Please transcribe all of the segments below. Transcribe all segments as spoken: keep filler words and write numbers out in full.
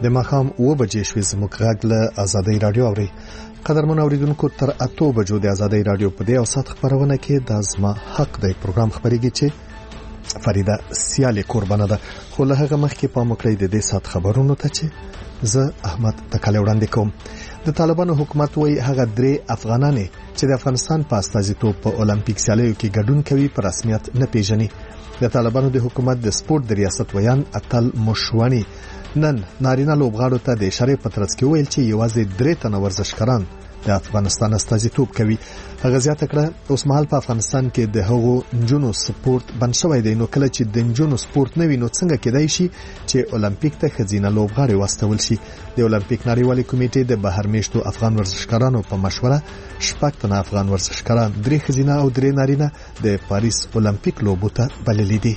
د ماښام اوه بجې شوې زموږ غږ له آزادۍ رادیو اوري. قدرمن اوریدونکو تر اته بجو د آزادۍ رادیو په دې اوسط خبرونه کې د ازما حق دی پروګرام خبريږي چې فریده سیالي قربانه ده. خو له هغه مخکې په مکړې د دې سات خبرونو ته چې زه احمد تکاله وړاندې کوم. د طالبانو حکومت وایي هغه درې افغانانې چې د افغانستان په استازیتوب په اولمپیک سیالیو کې ګډون کوي په رسمیت نه پیژني. د طالبانو د حکومت د سپورت د ریاست ویان اتل مشوانی نن نارینه لوبغاړو ته د اشاره پترڅ کې ویل چې یوازې درې تنه ورزشکاران د افغانستان استازیتوب کوي. هغه زیاته کړه اوس مهال په افغانستان کې د هغو نجونو سپورت بند شوی دی، نو کله چې د نجونو سپورت نه وي نو څنګه کېدای شي چې اولمپیک ته ښځینه لوبغاړي واستول شي. د اولمپیک نړیوالې کمیټې د بهر میشتو افغان ورزشکارانو په مشوره شپږ تنه افغان ورزشکاران، درې ښځینه او درې نارینه د پاریس اولمپیک لوبو ته بللي دي.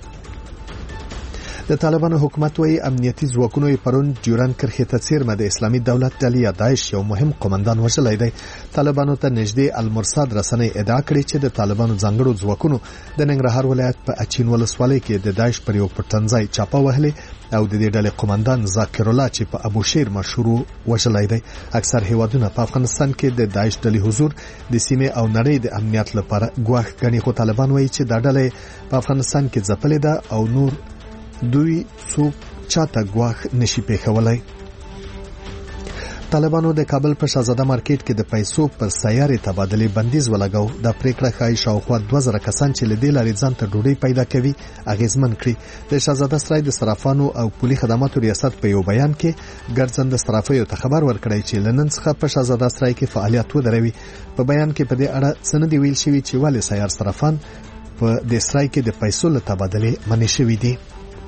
د طالبانو حکومت وایي امنیتي ځواکونو پرون ډیورن کرښې ته څیرمه د اسلامي دولت ډلې یا داعش یو مهم قومندان وژلی دی. طالبانو ته نږدې المرصاد رسنۍ ادعا کړې چې د طالبانو ځانګړو ځواکونو د ننګرهار ولایت په اچین ولسوالۍ کې د داعش پر یو پټنځای چاپه وهلې او د دې ډلې قومندان ذاکر الله چې په ابو شیر مشهور وژلی دی. اکثر هیوادونه په افغانستان کې د داعش ډلې حضور د سیمې او نړۍ د امنیت لپاره ګواښ ګڼي، خو طالبان وایي چې دا ډلې په افغانستان کې ځپلې ده او نور دوی څوک چاته ګواښ نشي پیښولای. طالبانو د کابل په شاهزاده مارکیټ کې د پیسو پر سیارې تبادلې بندیز ولګاو. د پریکړه خای شاوخوا دوه زره کسان چې له دې لارې ځان ته ډوډۍ پیدا کوي اغیزمن کړي. د شاهزاده سرای د صرافانو او پولي خدماتو ریاست په یو بیان کې ګرځند صرافیو ته خبر ورکړی چې لنن څخه په شاهزاده سرای کې فعالیت ودروي. په بیان کې په دې اړه څه نه دی ویل شوی چې ولې سیار صرافان په دې سرای کې د پیسو له تبادلې منع شوي دي.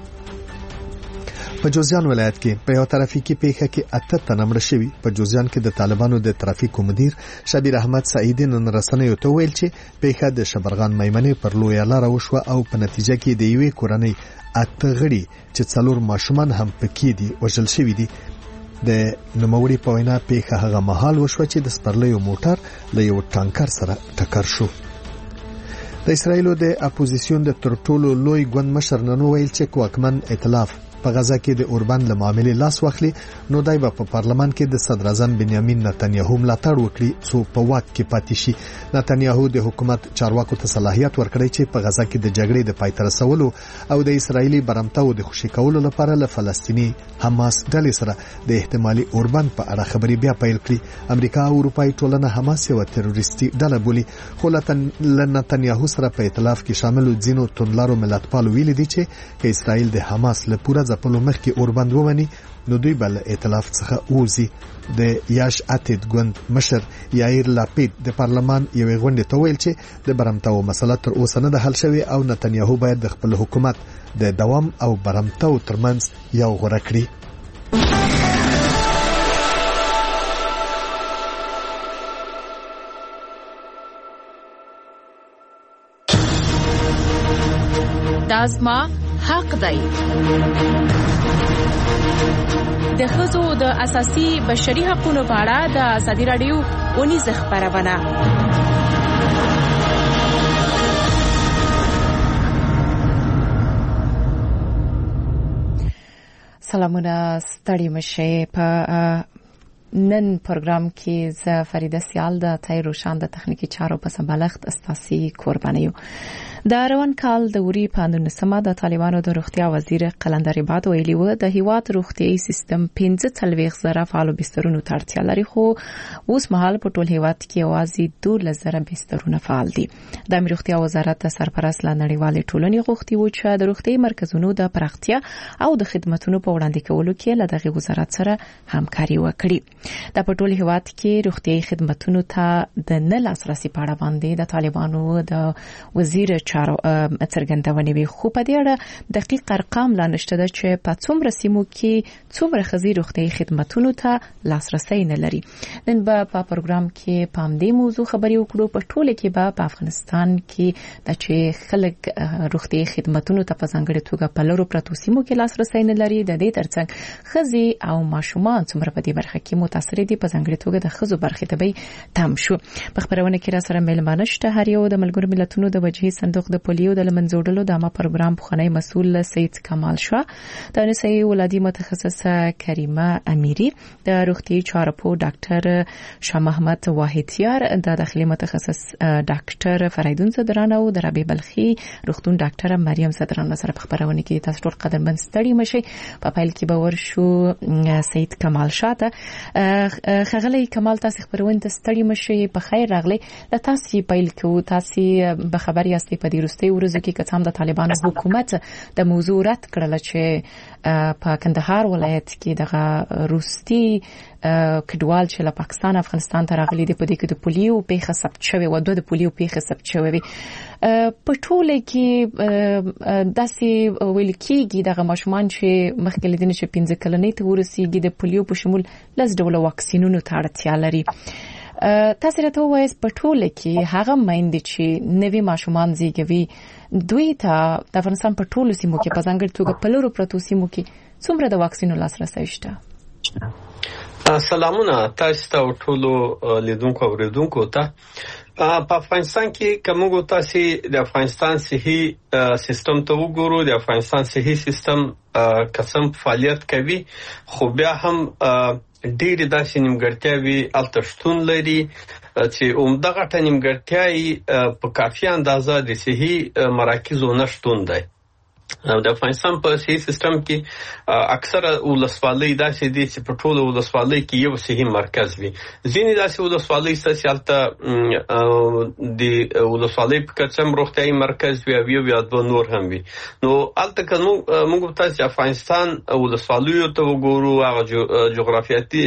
په جوزجان ولایت کې په یو ترافیکي پیښه کې اته تنه مړه شوي. په جوزجان کې د طالبانو د ترافیکو مدیر شبیر احمد سعیدی نن رسنیو ته ویل چې پیښه د شبرغان میمنې پر لویه لار وشوه او په نتیجه کې د یوې کورنۍ اته غړي چې څلور ماشومان هم پکې دي وژل شوي دي. د نوموړي په وینا پیښه هغه مهال وشوه چې د سپرلیو موټر له یو ټانکر سره ټکر شو. د اسرایلو د اپوزیسیون د تر ټولو لوی ګوند مشر نن ویل چې واکمن ائتلاف په غزا کې د اوربند له معاملې لاس واخلي نو دای په پارلمان کې د صدر اعظم بنیامین نتنیاهو ملاتړ وکړي څو په واک کې پاتې شي. نتنیاهو د حکومت چارواکو ته صلاحیت ورکړی چې په غزا کې د جګړې د پای ته رسولو او د اسرایلی برمتاو د خوشی کولو لپاره له فلسطینی حماس ډلې سره د احتمالي اوربند په اړه خبري بیا پیل کړي. امریکا او اروپای ټولنه حماس یو تروریستي ډله بولي، خو نتنیاهو سره په ائتلاف کې شامل ځینو توندلارو ملتپالو ویلي دي چې که اسرائیل د حماس له پوره ځپلو مخکې اوربند ومني نو دوی بل ائتلاف څخه وځي. د یاش اتید ګوند مشر یایر لاپید د پارلمان یوې غونډې ته ویل چې د برمتاو مسله تر اوسه نه ده حل شوې او نتنیاهو باید د خپل حکومت د دوام او برمتاو ترمنځ یو غوره کړي. دازما حق دی. د ښځو د اساسي بشري حقوقو په اړه د ازادي رادیو ونیزه خبرونه. سلامونه ستړي مشه. په نن پروګرام کې ز فریده سیال د تای روشان د تخنیکی چارو په سمبالښت استاسي قربانیو. د روان کال د وری په نولسمه د طالبانو د روغتیا وزیر قلندر عباد ویلي و د هیواد روغتيایي سیستم پنځه څلوېښت زره فعال بسترونو ته اړتیا لري، خو اوس مهال په ټول هیواد کې یوازې دوه زره بسترونه فعال دي. د روغتیا وزارت سرپرست لا نړیوالې ټولنې غوښتي و چې د روغتيایي مرکزونو د پراختیا او د خدماتو په وړاندې کولو کې له دغه وزارت سره همکاري وکړي. د په ټول هیواد کې روغتيایي خدماتو ته د نه لاسرسي په اړه باندې د طالبانو د وزیر چارو څرګندونه وی، خو په دې اړه دقیق ارقام لا نشته چې په څومره سیمو کې څومره خزي روغتيایي خدماتو ته لاسرسي نه لري. نن به په پروګرام کې پام دې موضوع خبري وکړو. په ټوله کې به په افغانستان کې د چې خلک روغتيایي خدماتو ته په ځانګړي توګه په لورو پروتو سیمو کې لاسرسي نه لري، د دې ترڅنګ خزي او ماشومان څومره په دې برخه کې متاثر دي په ځانګړي توګه د خزو برخې ته به تم شو. په خبرونه کې را سره مېلمانه شته. هر یو د ملګرو ملتونو د وجهي صندوق د پولیو د لمنځوړلو د عامه پروګرام پخوانی مسؤل سید کمال شاه، د نسایي ولادي متخصصه کریمه امیری، د روغتي چارو ډاکټر شاه محمد واحدیار، د داخلي متخصص ډاکټر فریدون صدران او د ربیع بلخي روغتون ډاکټر مریم صدران سره په خبرونه کې تاسو ټول قدرمن ستړي مشي. په پیل کې به ورشو سید کمال شاه ته. خغلی کمال تاسو خبرونه ته ستړي مشي، په خیر راغلی. د تاسو پیل کې تاسو به خبر یاستئ په دې وروستي ورځو کې کڅام د طالبانو حکومت د موضوع رد کړل چې په کندهار ولایت کې دغه روسي کډوال چې له پاکستان افغانستان ته راغلي دي په دې کې د پولیو پیښه ثبت شوې و، دوه د پولیو پیښه ثبت شوې. په ټوله کې داسې ویل کېږي دغه ماشومان چې مخکې لیدنه چې پنځه کلنۍ ته ورسیږي د پولیو په شمول لس ډوله واکسینونو ته اړتیا لري. تاسو راته وایئ په ټوله کې هغه میندې چې نوي ماشومان زیږوي دوی ته د افغانستان په ټولو سیمو کې په ځانګړي توګه په لرو پرتو سیمو کې څومره د واکسینو لاسرسی شته؟ سلامونه تاسو ته ټولو لیدونکو او اوریدونکو ته. په افغانستان کې کومو تاسو د افغانستان صحي سیستم ته وګورو، د افغانستان صحي سیستم قسم فعالیت کوي، خو بیا هم ډېر داسې نیمګړتیاوي التشتون لري چې عمده غټه نیمګړتیاوي په کافي اندازه د صحي مراکزو نشټون دی. د افغانستان په صحي سیستم کې اکثره ولسوالۍ داسې دي چې په ټولو ولسوالۍ کې یو صحي مرکز وي. ځینې داسې ولسوالۍ شته چې هلته د ولسوالۍ په کچه هم روغتیايي مرکز وي او یو یا دوه نور هم وي. نو هلته که موږ تاسې افغانستان ولسوالیو ته وګورو، هغه جغرافیاتي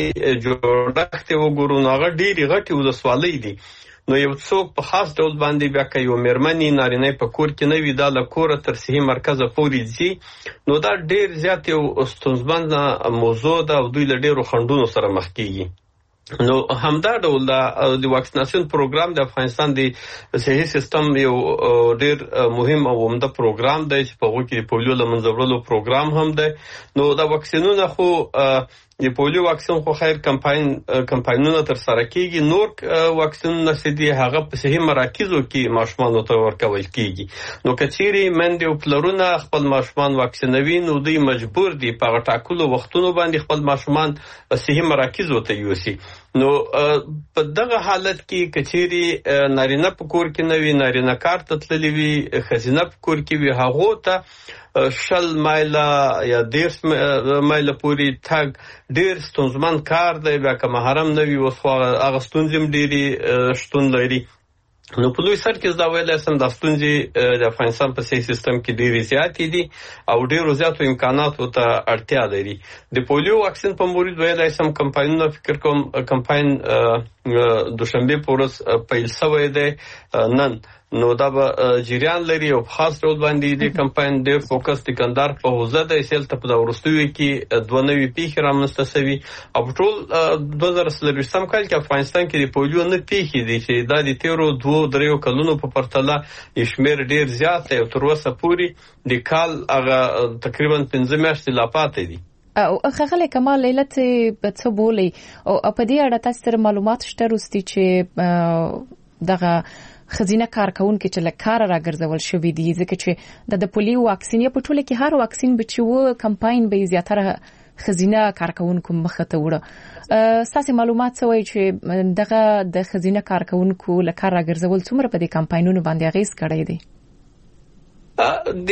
جوړښت یې وګورو، نو هغه ډېرې غټې ولسوالۍ دي. نو یو څوک په خاص ډول باندې بیا که یو مېرمنې نارینه په کور کې نه وي، دا له کوره تر صحي مرکزه پورې ځي، نو دا ډېر زیات یو ستونزمنه موضوع ده او دوی له ډېرو خنډونو سره مخ کېږي. نو همدا ډول د واکسیناسیون پروګرام د افغانستان د صحي سیستم یو ډېر مهم او عمده پروګرام دی چې په هغو کې د پولیو له منځه وړلو پروګرام هم دی. نو دا واکسینونه خو د پولیو واکسین خو خیر کمپاین کمپاینونه تر سره کیږي، نور واکسینونه چې دي هغه په صحي مراکزو کې ماشومانو ته ورکول کیږي. نو کچېرې میندې او پلرونه خپل ماشومان واکسینوي، نو دوی مجبور دي په ټاکلو وختونو باندې خپل ماشومان صحي مراکزو ته یوسي. نو په دغه حالت کې کچېرې نارینه په کور کې نه وي، نارینه کار ته تللی وي، ښځینه په کور کې وي، هغو ته شل مایله یا دیرش مایله پورې تګ ډېر ستونزمن کار دی. بیا که محرم نه وي، اوس خو هغه ستونزې هم ډېرې شتون لري. نو په لوی سر کې زه ویلی سم دا ستونزې د افغانستان په صحي سیستم کې ډېرې زیاتې دي او ډېرو زیاتو امکاناتو ته اړتیا لري. د پولیو واکسین په مورد ویلی سم کمپاینونه فکر کوم کمپاین دوشنبې په ورځ پیل شوی دی نن. نو دا به جریان لري او په خاص ډول باندې د کمپاین ډېر فوکس د کندهار په حوزه دی چې هلته په دا وروستیو کې دوه نوي پیښې رامنځته شوي او په ټول دوه زره څلرویشتم کال کې افغانستان کې د پولیو نه پیښې دي چې دا د تېرو دوو دریو کلونو په پرتله یې شمېر ډېر زیات دی او تر اوسه پورې د کال هغه تقریبا پنځه میاشتې لا پاتې دي. او خغلی کمال علت څه بولي او په دې اړه تاسو سره معلومات شته روستي چې دغه خزینه کارکونکو چې له کار راګرځول شوې دي، ځکه چې د پولیو واکسین یا په ټوله کې هر واکسین به چې و کمپاین به زیاتره خزینه کارکونکو مخه ته وړه. ستاسو معلومات څه وایي چې دغه د خزینه کارکونکو له کار راګرځول څومره په دې کمپاینونو باندې اغیز کړی دی؟ د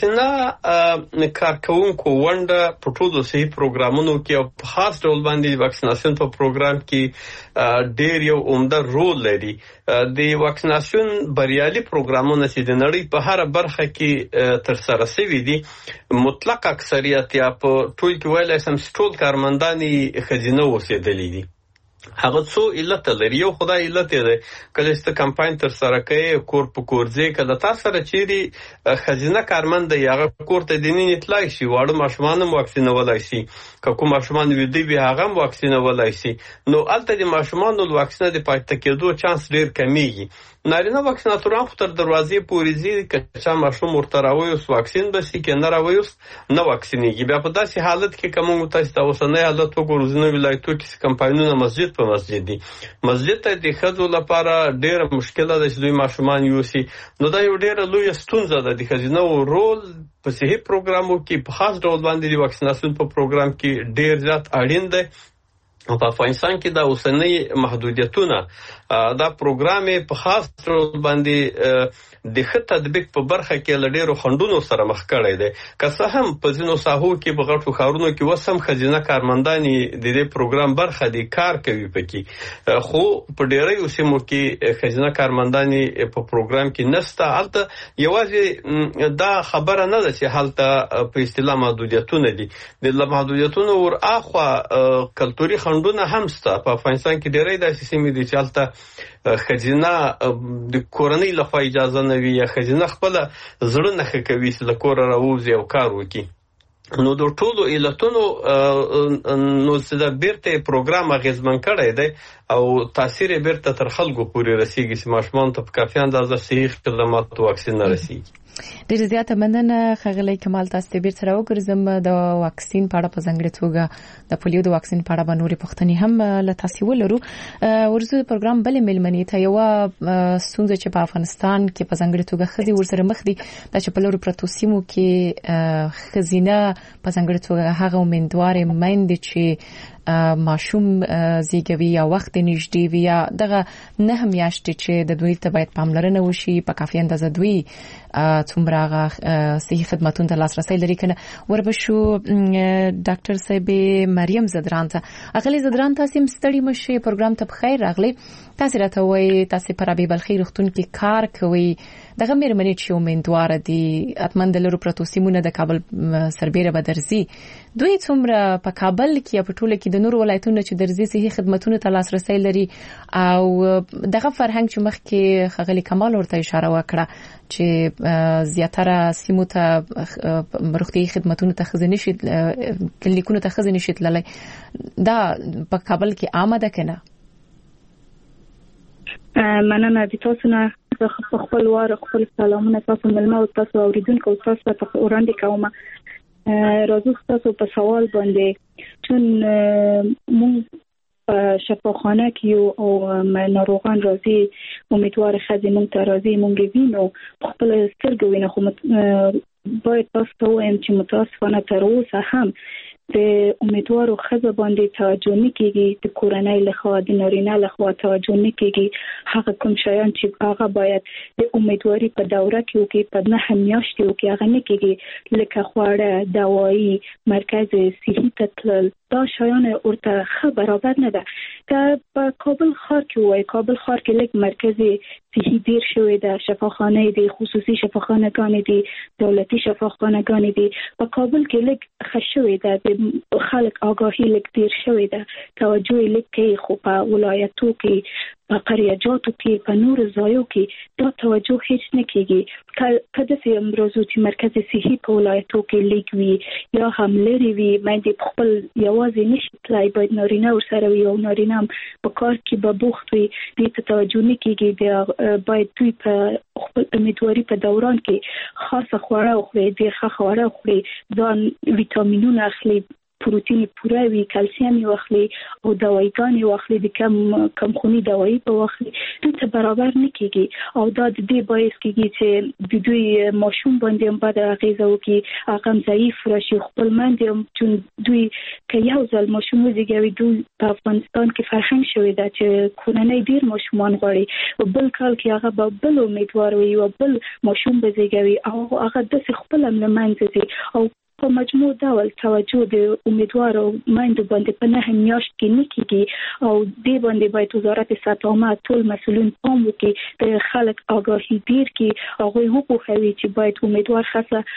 خزینه کارکونکو ونډه په ټولو صحي پروګرامونو کې او په خاص ډول باندې واکسیناسیون په پروګرام کې ډېر یو عمده رول لري. د واکسیناسیون بریالي پروګرامونه چې د نړۍ په هر برخه کې تر سره شوي دي، مطلق اکثریت یا په ټول کې ویلی سم ټول کارمندان یې ښځینه اوسېدلي دي. هغه څو علت لري. یو خدای علت دی کله چې کمپاین تر سره کوي کور په کور ځای کله تاسو سره چیرې خزینه کارمند دی هغه کور ته دیني اطلاع شي واړه ماشومان هم واکسین ولای شي کوم ماشومان ویدي به هغه هم واکسین ولای شي نو الته د ماشومان د واکسین د پاتې کېدو چانس ډیر کمیږي. نارینه واکسیناتوران خو تر دروازې پورې ځي که چا ماشوم ورته راوي اوس واکسین بسي کې نه راوي اوس نه واکسینېږي. بیا په داسې حالت کې کوم تاسو ته اوسنۍ حالت وګورو ځینې ولایتو کې کمپاینونه مسجد په مسجد دي مسجد ته د ښځو لپاره ډېره مشکله ده چې دوی ماشومان یوسي نو دا یو ډېره لویه ستونزه ده. د ښځینه رول په صحي پروګرامو کې په خاص ډول باندې د واکسیناسیون په پروګرام کې ډېر زیات اړین دی. په افغانستان کې دا اوسنۍ محدودیتونه دا پروګرام په خاص ډول باندې د ښه تطبیق په برخه کې له ډېرو خنډونو سره مخ کړی دی. که څه هم په ځینو ساحو کې په غټو ښارونو کې اوس هم ښځینه کارمندان د دې پروګرام برخه دي کار کوي پکې خو په ډېریو سیمو کې ښځینه کارمندان په پروګرام کې نشته. هلته یوازې دا خبره نه ده چې هلته په اصطلاح محدودیتونه دي د محدودیتونو ور اخوا کلتوري خنډونه هم شته. په افغانستان کې ډېری داسې سیمې دي چې هلته ښځینه د کورنۍ لخوا اجازه نه وي یا ښځینه خپله زړه نه ښه کوي چې له کوره راووځي او کار وکړي. نو د ټولو علتونو نو چې دا بیرته پروګرام اغېزمن کړی دی او تاثیر یې بیرته تر خلکو پورې رسیږي چې ماشومان ته په کافي اندازه صحي خدمات واکسین نه رسیږي. ډېر زیاته مننه ښاغلی کمال. تاسو ته بیرته راوګرځم د واکسین په اړه په ځانګړې توګه د پولیو د واکسین په اړه به نورې پوښتنې هم له تاسو ولرو. ورزو د پروګرام بلې مېلمنې ته یوه ستونزه چې په افغانستان کې په ځانګړې توګه ښځې ورسره مخ دي دا چې په لرو پرتو سیمو کې ښځینه په ځانګړې توګه هغه امیندوارې میندې چې ماشوم زیږوي یا وخت نږدې وي یا دغه نه میاشتې چې د دوی ته باید پاملرنه وشي په کافي اندازه دوی څومره هغه صحي خدماتونو ته لاسرسی لري کنه. وربشو ډاکټر صاحب مریم زدران ته اغلی زدران تاسو مستړی مشه پروګرام ته بخیر راغلی. تاسو راته وایي تاسو پر ابي بلخي روغتون کې کار کوي دغه مېرمنې چې امیندوار دي اتمن د لرو پرتو سیمونه د کابل سربېره به درځي دوی څومره په کابل کې په ټوله کې د نور ولایتونو چې درځي صحي خدماتونو ته لاسرسی لري او دغه فرهنګ چې مخکې ښاغلي کمال ورته اشاره وکړه چې زیاتره سیمو ته روغتیايي خدماتونو ته ښځې نشي کلینیکونو ته ښځې نشي تللی دا په کابل کې عامه ده که نه؟ مننه د تاسو نه په خپل وار خپل سلامونه تاسو ملما او تاسو اوریدونکو تاسو ته وړاندې کوم. راځو تاسو په سوال باندې چون مونږ په شفاخانه کې او ناروغان راځي امیدوار خځې مونږ ته راځي مونږ وینو خپل سترګې وینو خو باید تاسو ته وایم چې متاسفانه تر اوسه هم د امیدوارو ښځو باندې توجه نه کیږي د کورنۍ لخوا د نارینه لخوا توجه نه کیږي. هغه کوم شیان چې هغه باید د امیدواري په دوره کې وکړي په نه میاشتې وکړي هغه نه کیږي لکه خواړه دوايي مرکز صحي ته تلل دا شیان ورته ښه برابر نه ده. که په کابل ښار کې وای کابل ښار کې لږ مرکز صحي ډیر شوی ده شفاخانه دي خصوصي شفاخانه‌ګانې دي دولتي شفاخانه‌ګانې دي په کابل کې لږ ښه شوی ده خلک آگاهی لږ ډیر شوی ده توجه لږ کوي خو په ولایتو کې په قریاجاتو کې په نور ځایو کې دا توجه هیڅ نه کیږي. کله چې امروزو چې مرکز صحي په ولایتو کې لږ وي یا هم لري وي باندې خپل یوازې نشي تلای باید نارینه ورسره وي او نارینه په کار کې به بوخت وي دې ته توجه نه کیږي بیا باید دوی په خپل امیدواري په دوران کې خاصه خواړه خوري ډېر ښه خواړه خوري ځان ویټامینونه اخلي پروتین پوره وي کلسیم واخلي او دوايګانې واخلي د کم کم خوني دوايي په واخلي ته برابر نه کیږي او دا د دې باعث کیږي چې د دوی ماشوم باندې هم بد اغیزه وکړي هغه ضعیف راشي خپل باندې چون دوی که یو ځل ماشوم وزګوي دوی په افغانستان کې فرهنګ شوی دا چې کورنۍ ډیر ماشومان غواړي او بل کال کې هغه به بل امیدوار وي او بل ماشوم وزګوي او هغه د خپل لمنځه او په مجموع ډول توجه د امیدوارو مایندو باندې په نه میاشت کې نه کیږي او دې باندې باید وزارت صحت عامه ټول مسؤلین پام وکړي د خلک آگاهي ډیر کړي هغه وپوهوي چې باید امیدوار خاصه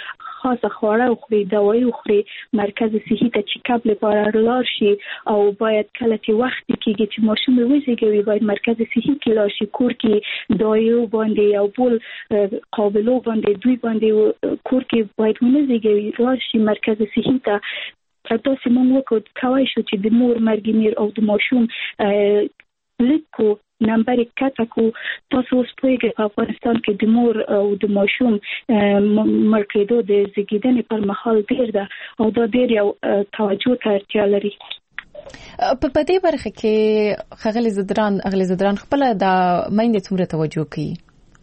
خاصه خواړه وخوري، دوايي وخوري، مرکز صحي ته چیکاپ لپاره لاړ شي او باید کله چې وخت کېږي چې ماشوم وزېږوي باید مرکز صحي کې لاړ شي. کور کې دایو باندې او بل قابلو باندې دوی باندې کور کې باید ونه زېږوي، لاړ شي مرکز صحي ته. تاسو مونږ وکړو کوي شو چې د مور مرګ میر او د ماشوم لیکو نمبر کته کو. تاسو اوس پوهیږئ په افغانستان کې د مور او د ماشوم مړ کېدو د زیږیدنې پر مهال ډېر ده او دا ډېر یو توجه ته اړتیا لري. په دې برخه کې ښاغلي زدران اغلي زدران خپل د مېندې څومره توجه کوي؟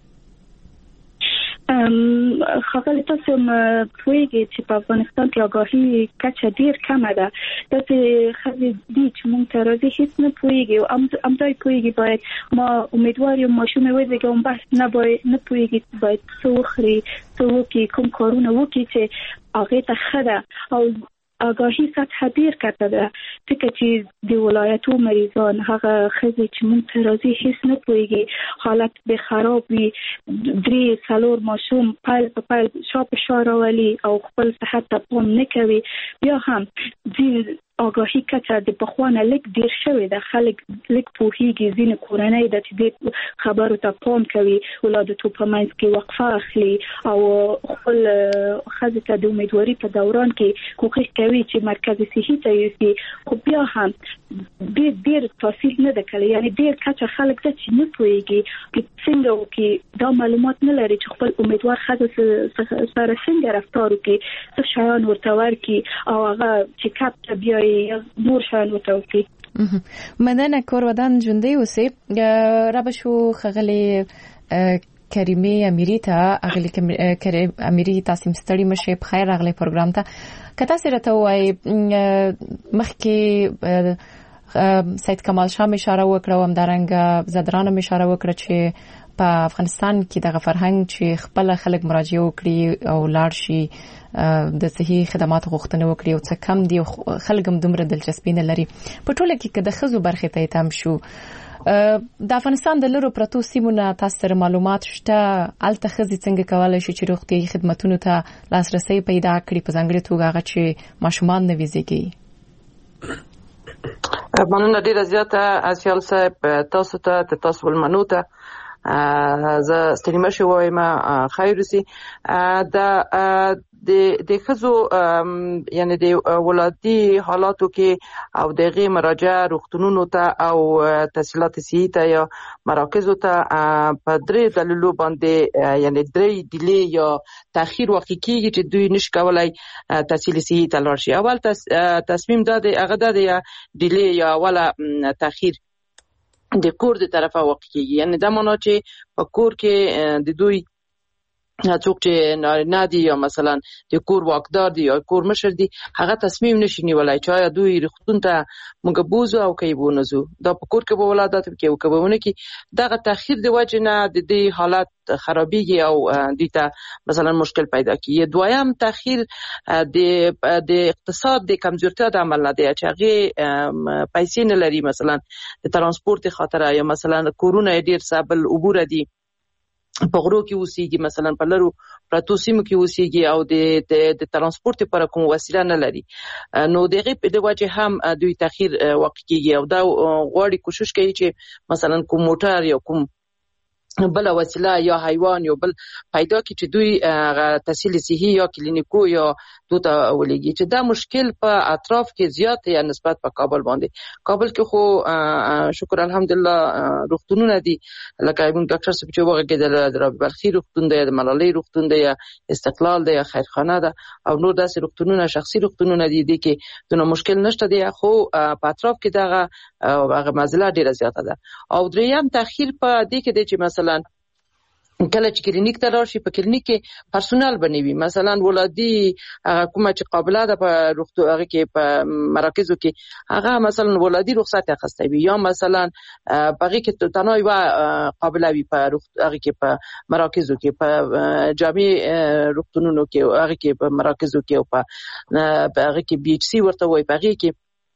خاغلی تاسو پوهیږئ چې په افغانستان کې آگاهي کچه ډیر کمه ده. داسې ښځې دي چې موږ ته راځي هیڅ نه پوهیږي او همدای پوهیږي باید ما امیدوار یم ماشوم وزېږوم، بس نه باید نه پوهیږي باید څه وخوري، څه وکړي، کوم کارونه وکړي چې هغې ته ښه ده. او آگاهی سطح ډیر کته ده ځکه چې د ولایتو مریضان هغه ښځې چې موږ ته راځي هیڅ نه پوهیږي، حالت به خراب وي، درې څلور ماشوم پیل په پیل شا په شا راولي او خپل صحت ته پام نه کوي. بیا هم د آگاهی کته د پخوانه لیک ډیر شوی ده، خلک لیک پوهیږي، ځینې کورنۍ ده چې د خبرو ته پام کوي، ولادتو په منځ کې وقفه اخلي او خپل ښځې ته د امیدواري په دوران کې کوښښ کوي چې مرکز صحي ته یوسي. خو بیا هم ډیر ډیر تفصیل نه ده کړی، یعنی ډیر کچه خلک ده چې نه پوهیږي چې څنګه وکړي، دا معلومات نه لري چې خپل امیدوار ښځه سره څنګه رفتار وکړي، څه شیان ورته ورکړي او هغه چیکاپ ته بیایي یا نور شیان ورته وکړي. مننه. کور ودان ژوندی اوسئ. را به شو ښاغلي کریمې امیری ته اغلی کریم امیری تاسو مستړی مشه په خیر اغلی پروګرام ته. کته سره ته وای مخکې سید کمال شاه اشاره وکړه او همدارنګه زدران اشاره وکړه چې په افغانستان کې دغه فرهنګ چې خپل خلک مراجعه وکړي او لاړ شي د صحي خدماتو غوښتنه وکړي او څه کم دي خلک هم دومره دلچسپي نه لري. په ټوله کې که د ښځو برخې ته تم شو د افغانستان د لرو پرتو سیمونه تاسو سره معلومات شته، الته ښځې څنګه کولای شي چې روغتیايي خدماتونو ته لاسرسي پیدا کړي، په ځانګړي توګه هغه چې ماشومان نه وزېږي؟ مننه ډیره زیاته اسیال صاحب، تاسو ته تاسو ولمنو ته زه ستړي مشه وایم خیر وسی. د د خزو یعنی د ولادي حالاتو کې او دغه مراجعه روغتونونو ته او تحصیلات صحي ته یا مراکزو ته په درې دلیلو باندې یعنی درې ډیلی یا تاخير واقع کیږي چې دوی نش کولای تحصیل صحي ته لاړ شي. اول تصمیم دا دی هغه دا دی ډیلی یا ولا تاخير د کور د طرفه واقع کیږي، یعنی دا معنی چې په کور کې د دوی څوک چې نه دي یا مثلا د کور واکدار دي یا کور مشر دي هغه تصمیم نشي نیولای چې آیا دوی روغتون ته موږ بوزو او کې بونزو، دا په کور کې به ولادت کې او کوونه کې دغه تاخير د وجه نه د دې حالت خرابېږي او د ته مثلا مشکل پیدا کیږي. دویم تاخير د د اقتصاد د کمزورتیا د عمل نه دی چې هغه پیسې نه لري، مثلا د ترانسپورت خاطر یا مثلا کورونه ډیر سابل عبور دي په غرو کې اوسېږي، مثلا په لرو پرتو سیمو کې اوسېږي او د د ترانسپورت لپاره کوم وسیله نه لري، نو دغه په د وجه هم دوی تاخير واقع کیږي او دا غواړي کوشش کوي چې مثلا کوم موټر یا کوم بل وسیله یا حیوان یا بل پیدا کی چې دوی تحصیل صحي یا کلینیکو یا دوته ولېږي، چې دا مشکل په اطراف کې زیات یا نسبت په کابل باندې. کابل کې خو شکر الحمدلله روغتونونه دي، لکه موږ ډاکټر صاحب چې وغږېدل د رابعه بلخي روغتون دی، د ملالۍ روغتون دی، استقلال دی، خیرخانه ده او نور داسې روغتونونه شخصي روغتونونه دي دي کې دونه مشکل نشته دی، خو په اطراف کې دغه هغه مزله ډیره زیاته ده. او دریم تاخير په دې کې دی چې مثلا کله چې کلینیک ته راشي په کلینیک کې پرسونل بنوي، مثلا ولادي کومه چې قابله ده په روغتو هغه کې په مراکزو کې هغه مثلا ولادي رخصت اخیسته وي یا مثلا بغي کې تنوي وا قابله وي په هغه کې په مراکزو کې په جامع روغتونونو کې هغه کې په مراکزو کې او په هغه کې بي ایچ سي ورته وي په هغه کې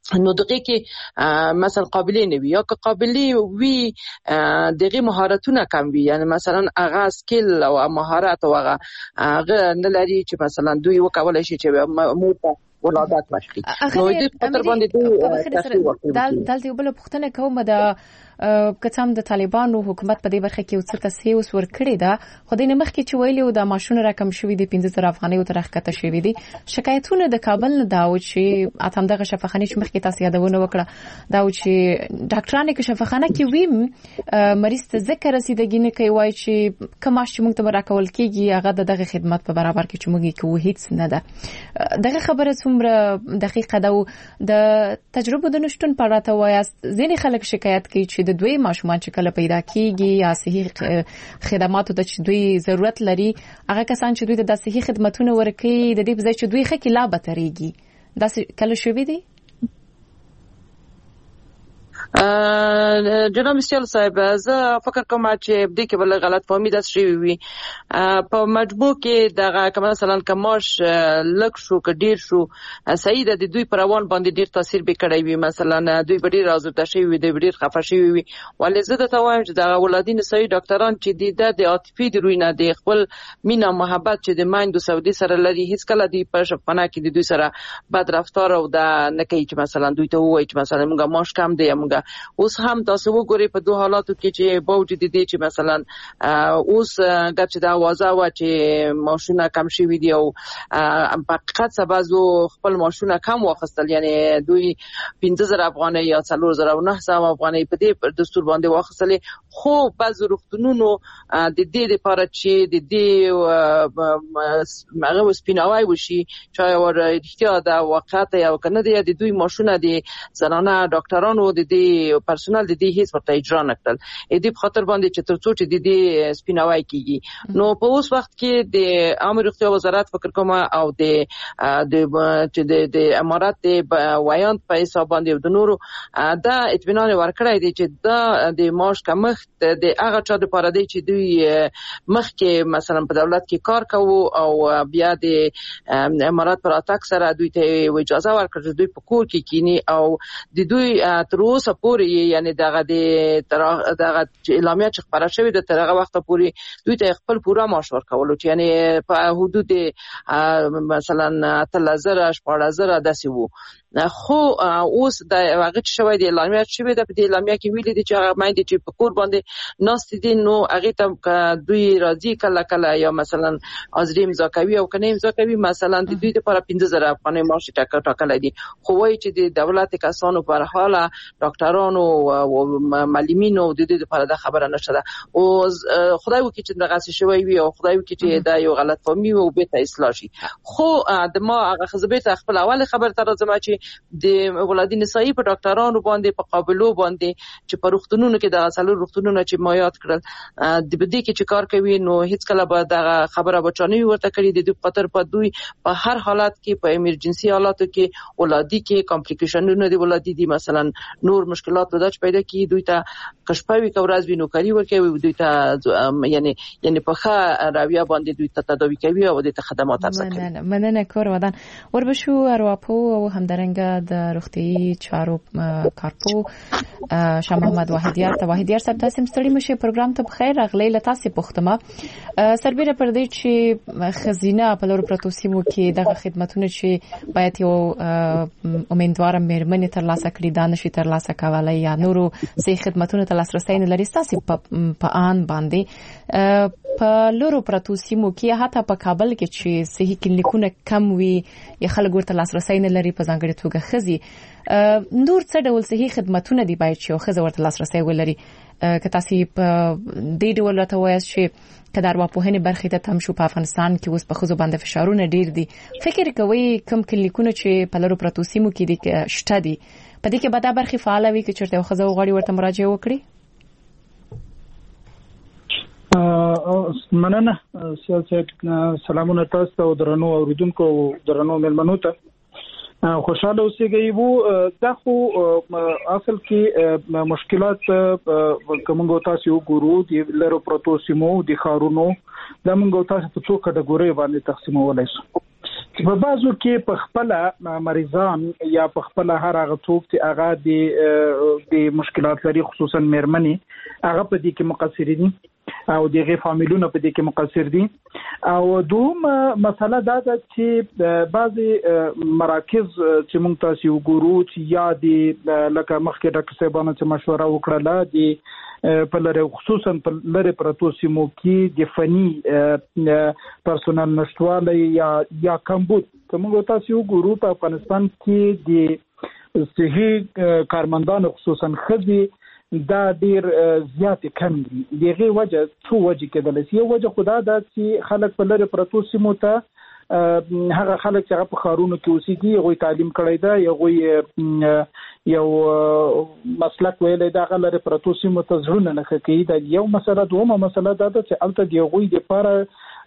نو دغه کې مثلا قابلیت نه وي یا که قابلیت وي دغه مهارتونه کم وي، یعنی مثلا هغه سکیل او مهارت او هغه هغه نه لري چې مثلا دوی وکولای شي چې مو ولادت مشکل نو دې په تر باندې دوی دلته بل پختنه کومه د کڅام د طالبانو حکومت په دې برخه کې څه تاسیس ور کړی دا خو د نمخ کې چې ویلي او د ماشون رقم شوې د پنځه زره افغانۍ او ترخ کته شوې دي شکایتونه د کابل نه داو چې اتم دغه شفاخانه چې مخ کې تاسو یادونه وکړه دا چې ډاکټرانه کې شفاخانه کې ویم مریض ته ذکر رسیدګی نه کوي وای چې کماش چې موږ ته راکول کیږي هغه دغه خدمات په برابر کې چې موږ کوو هیڅ نه ده دغه خبره څومره دقیقه ده د تجربه د نشټون په اړه وایست ځینې خلک شکایت کوي چې د دوی ماشومان چې کله پیدا کیږي یا صحیح خدماتو ته چې دوی ضرورت لري هغه کسان چې دوی د صحیح خدماتونه ورکړي د دې په ځای چې دوی خکې لا بتريږي دا کله شوې دي جناب مستیل صاحب زه فکر کوم چې دې کې بل غلط فهمي ده شوی وي په مجموع کې دغه کوم مثلا کماش لک شو ک ډیر شو سعید د دوی پر روان باندې ډیر تاثیر به کړی وي مثلا دوی به ډیر ازرده شي وي د ډیر خفه شي وي ولې زه ته وایم چې د ولادین صحیح ډاکټران چې د عاطفي د روینه د خپل مینا محبت چې د مایند سعودي سره لري هیڅ کله دی په شپنه کې د دوی سره بد رفتار او د نکي چې مثلا دوی ته وایي چې مثلا موږ ماش کم دی موږ اوس هم تاسو وګورئ په دوه حالاتو کې چې باوجود دي چې مثلا اوس ګټ چې دا وازه وا چې ماشونه کم شي وي او په حقیقت سبازو خپل ماشونه کم واخستل یعنی دوی پنځه زره افغانۍ یا څلور زره نه سم افغانۍ په دې دستور باندې واخستل خو بعض روغتونونو د دې لپاره چې د دې هغه سپیناوي وشي چې ور احتیاط دا وقته یا کنه د دوی ماشونه د زنانه ډاکټرانو د دې پرسونل د دې هیڅ ورته اجرا نکړل اې دې په خاطر باندې چې ترڅو چې د دې سپیناوي کیږي نو په اوس وخت کې د عامه روغتیا وزارت فکر کوم او د د چې د امارات د وایانت په حساب باندې د نورو دا اطمینان ورکړی دی چې دا د ماش کمښت د هغه چا د پاره دی چې دوی مخکې مثلا په دولت کې کار کوي او بیا د امارات پر اتاک سره دوی ته اجازه ورکړه دوی په کور کې کینی او د دوی تر اوسه پورې یعنی دغه د دغه اعلامیه چې خبره شوې د ترغه وخت پورې دوی ته خپل پورا معاش ورکول چې یعنی په حدود مثلا اتل زره شپږ زره داسې وو خو اوس د هغه شوی د اعلامیه شوی د په اعلامیه کې ویلي دي چې هغه مایندې چې په کور باندې ناست دي نو هغه ته دوی راځي کله کله یا مثلا ازری امضا کوي او کنه امضا کوي مثلا د دوی لپاره پنځه زره افغانۍ معاش ټاکل دي خو وایي چې د دولت کسانو پر حاله ډاکټرانو او معلمینو د دې لپاره د خبره نشته او خدای وکړي چې دغه څه شوی وي او خدای وکړي چې دا یو غلط فهمي او به ته اصلاح شي خو د ما هغه خزبه خپل اول خبر تر زما چې د ولادین صحیح په ډاکټرانو باندې په قابلو باندې چې په روغتونونو کې د اصلو روغتونونو چې ما یاد کړل د بده کې چې کار کوي نو هیڅ کله به د خبره بچانی ورته کړی د دوی خاطر په دوی په هر حالت کې په ایمرجنسي حالاتو کې ولادي کې کمپلیکیشنونه دی ولادي دي مثلا نور مشکلات پیدا پیدا کی دوی ته کشپوي کورز وینو کوي ورکوي دوی ته یعنی یعنی په ښه راویا باندې دوی ته تداوی کوي او د خدمات ارزښت مننه مننه کور ودان وربشو ارواپو او همدارنګ د روغتي چارو کارپو شاه محمد واحدیار ته واحدیار صاحب تاسو مستړي مشه پروګرام ته بخیر اغلی لته تاسو پختمه سربیره پر دې چې خزینه په لور پروتوسیمو کې دغه خدماتونه چې باید یو امیدوار مېرمنې تر لاسه کړي دا نشي تر لاسه کولای یا نورو صحي خدماتونه تر لاسرسي نه لري تاسو په ان باندې په لورو پروتوسیمو کې حتی په کابل کې چې صحي کلینیکونه کم وي یا خلک ورته لاسرسي نه لري په ځانګړي توګه خزي نور څه ډول صحي خدماتونه دی باید چې خزه ورته لاسرسي ولري که تاسو په دې ډول راته وایي چې کدار واپوهنه برخه ته تم شو په افغانستان کې اوس په خزو باندې فشارونه ډیر دي فکر کوي کم کلینیکونه چې په لورو پروتوسیمو کې دي شته دي په دې کې به دا برخه فعال وي چې چرته خزه وغړي ورته مراجعه وکړي مننه سیاست سلامونه تاسو او درنو اوریدونکو درنو ملمنو ته خوشاله اوسئ وو دا خو اصل کې مشکلات کومه تاسو وګورو د لرو پروتوسیمو د خارونو دا موږ تاسو په څو کټګوري باندې تقسیمولای شو په بازو کې په خپل مریضان یا په خپل هر هغه څوک چې هغه د د مشکلات لري خصوصا مېرمنې هغه په دې کې مقصر دي او دغه فامیلونه په دې کې مقصر دي او دوم مسله دا ده چې بعضي مراکز چې موږ تاسو وګورو چې یا د لکه مخکې ډاکټر صاحبانو چې مشوره وکړه د په لاره خصوصا په لاره پروتو سیمو کې د فني پرسونل نشټواله یا یا کمبود کومه تاسو وګورو په افغانستان کې د صحي کارمندانو خصوصا خدي دا ډیر زیات کم دي دغه وجه څو وجه کېدل شي یو وجه خدا دا چې خلک په لاره پروتو سیمو ته هغه خلک چې په خارونو کې اوسېږي غوي تعلیم کړی دا یو غوي یو مسلک ویل دا غلره پروتو سیمو ته ځړونه نه کوي دا یو مسله دومره مسله دا چې الته دی غوي د لپاره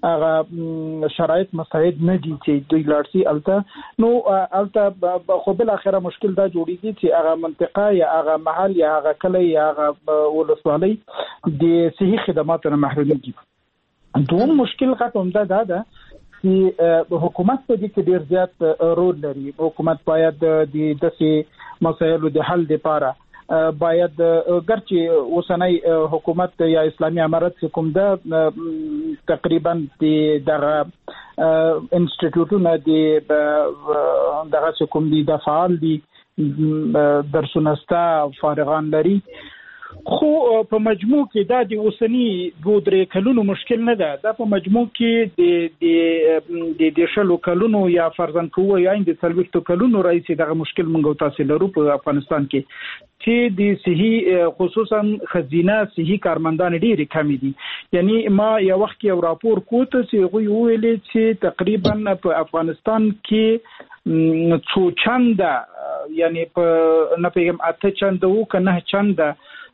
هغه شرایط مساعد نه دي چې دوی لارسي الته نو الته خو بل اخره مشکل دا جوړیږي چې هغه منطقه یا هغه محل یا هغه کلی یا هغه ولسوالۍ د صحي خدماتو نه محروم دي. دوم مشکل خاطر دا ده چې حکومت په دې کې ډیر زیات رول لري. حکومت باید د داسې مسایلو د حل لپاره باید ګرچې اوسنۍ حکومت یا اسلامي امارت کوم ده تقریبا د دغه انسټیټیوټونه د دغه کوم دي د فعال دي درسونه ستا فارغان لري خو په مجموع کې دا د اوسنی دوه درې کلونو مشکل نه ده دا په مجموع کې د د د شلو کلونو یا فرضاً کوه یا د څلوېښتو کلونو رئیس دغه مشکل مونږ تاسو لرو په افغانستان کې چې د صحي خصوصا خزینه صحي کارمندان ډېر کم دي. یعنی ما یو وخت یو راپور کوته چې غوي ویلي چې تقریبا په افغانستان کې څو چنده یعنی په نه پیغام اته چنده او کنه چنده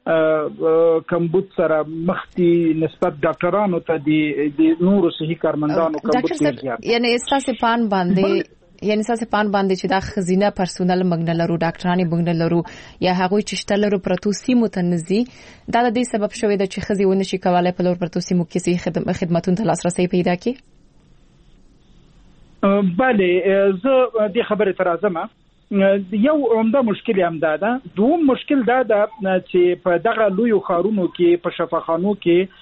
کمبود سره مختی نسبت ډاکټرانو ته د نورو صحي کارمندانو کمبود زیات یعنی اساسه پان باندې یعنی اساسه پان باندې چې دا خزینه پرسونل مګنلرو ډاکټرانو بګنلرو یا هغه چې شتلرو پروتوسی متنزي دا د دې سبب شوی د چې خزي ونه شي کولای په لور پروتوسی مو کې صحي خدماتونو ته لاسرسي پیدا کړي. بله زه د خبره تر ازمه یو عمده مشکل هم دا ده. دوم مشکل دا ده چې په دغه لوی خارونو کې په شفاخانو کې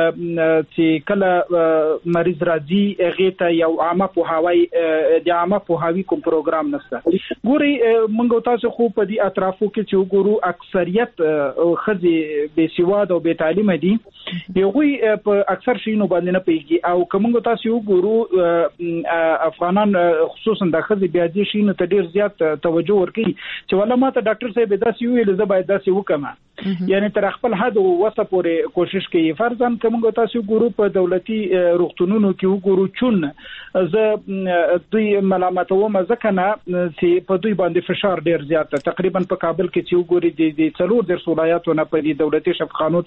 چې کله مریض راځي هغه ته یو عامه پوهاوی د عامه پوهاوی کوم پروګرام نشته. ګوري موږ تاسو خو په دې اطرافو کې چې وګورو اکثریت خزي بې سواد او بې تعلیم دي یوه په اکثر شینو باندې نه پیږي او کومه تاسو وګورو افغانان خصوصا د خزي بیا دي شینو ته ډیر زیات توجه ورکړي چې ولا ما ته ډاکټر صاحب داسې ویل زه باید داسې وکم یعنی تر خپل حد وسه پورې کوشش کوي. فرضاً کوم تاسو ګورو په دولتي روغتونونو کې وګورو چون زه دوی ملامتوم ځکه نه چې په دوی باندې فشار ډیر زیات تقریبا په کابل کې چې وګوري د څلور د ولایتونو په دې دولتي شفاخانو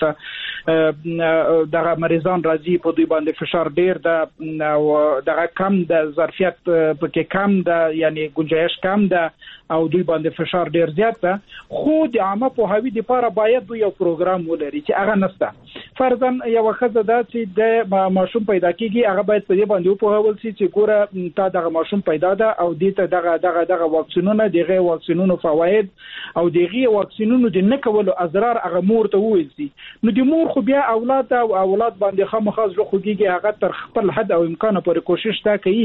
ته دغه مریضان راځي په دوی باندې فشار ډیر ده او دغه کم د ظرفیت پکې کم ده یعنی گنجائش کم ده او دوی باندې فشار ډیر زیات ده. خو د عامه پوهاوی لپاره باید دوی یو پروګرام ولري چې هغه نشته. فرضاً یو خزه ده چې د ماشوم پیدا کیږي هغه باید په دې باندې پوهول شي چې ګوره تا دغه ماشوم پیدا ده او دې ته دغه دغه دغه واکسینونه دغه واکسینونو فواید او دغه واکسینونو د نه کولو اضرار هغه مور ته وویل شي. نو د مور خو بیا اولاد او اولاد باندې خامخاز لو خوږي هغه تر خپل حد او امکان پورې کوشش تا کوي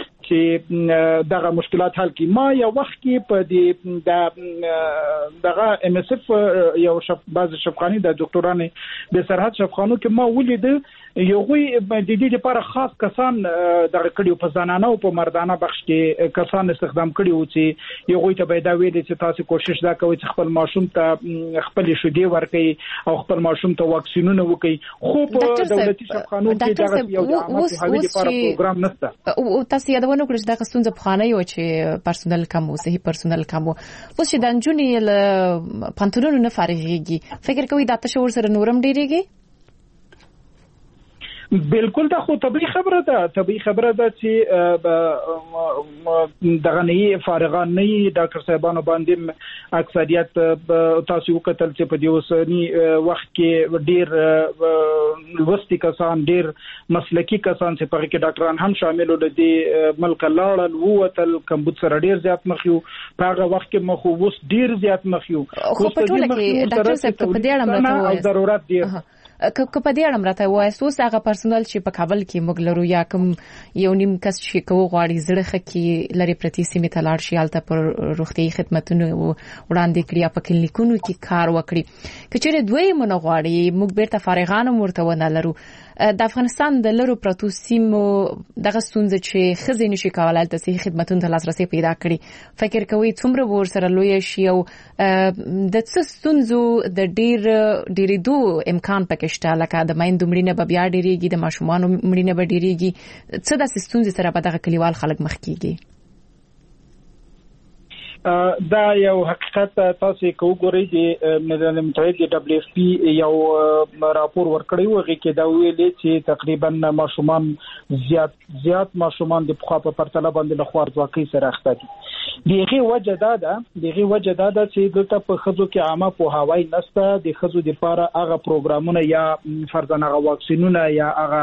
چې دغه مشکلات حل کړي. ما یو وخت کې په دې دغه ام اس اف یو شپ باز شفخانی د ډاکټرانو د سرحد شفخانو کې ما ولید یو غوي د دې لپاره خاص کسان دغه کړي په زنانه او په مردانه بخش کې کسان استخدام کړي و چې یو غوي ته پیدا ویل چې تاسو کوشش دا کوئ چې خپل ماشوم ته خپل شودي ورکړي او خپل ماشوم ته واکسینونه وکړي. خو په دولتي شفخانو کې دغه یو د عامه پوهاوی لپاره پروګرام نشته. او تاسو یادونه کړئ چې دا څنګه په خانه یو چې پرسونل کم او صحي پرسونل کم او اوس چې د انجونې ل پانتونونو نه فارغيږي فکر کوي دا تاسو ور سره نورم ډیریږي. بالکل دا خو طبيعي خبره ده طبيعي خبره ده چې دغه نه فارغان نه ډاکټر صاحبانو باندې اکثریت تاسو وکتل چې په دې اوسنی وخت کې ډیر لوستي کسان ډیر مسلکی کسان چې په کې ډاکټران هم شامل ول دي ملک لاړل ووتل کمبود سره ډیر زیات مخیو په هغه وخت کې مخ ووس ډیر زیات مخیو خو په ټول کې ډاکټر صاحب په دې اړه مرته ضرورت دی که په دې اړه مرته وایي اوس هغه پرسونل چې په کابل کې موږ لرو یا کوم یو نیم کس چې کوو غواړي زړه خکې لري پرتی سیمه تلاړ شي الته پر روغتي خدماتونو وړاندې کړی په کلینیکونو کې کار وکړي کچېره دوی مونږ غواړي موږ بیرته فارغانو مرته ونه لرو د افغانستان د لرو پروتو سیمو دغه ستونزه چې خزې نشي کولای د صحي خدماتونو ته لاسرسي پیدا کړي فکر کوي څومره ور سره لوی شي او د څه ستونزو د ډیر ډیریدو امکان پکې شته لکه د مایندو مړینه به بیا ډیریږي د ماشومانو مړینه به ډیریږي څه د ستونزې سره به دغه کلیوال خلک مخ کیږي دا یو حقیقت تاسو کو ګورئ د ملل متحد دبليو اف پی یو راپور ورکړی و هغه کې دا ویلي چې تقریبا ماشومان زیات زیات ماشومان د پخوا په پرتله باندې له خوارد واقعي سره اخته دي دغه وجه دا ده دغه وجه دا ده چې دلته په خزو کې عامه په هوای نسته د خزو د لپاره هغه پروګرامونه یا فرضاً هغه واکسینونه یا هغه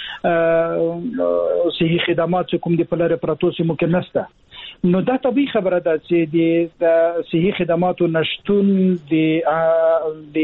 صحي خدمات کوم د پلره پروتوسي ممکن نسته نو دا طبيعي خبره ده چې د صحي خدماتو نشټون د د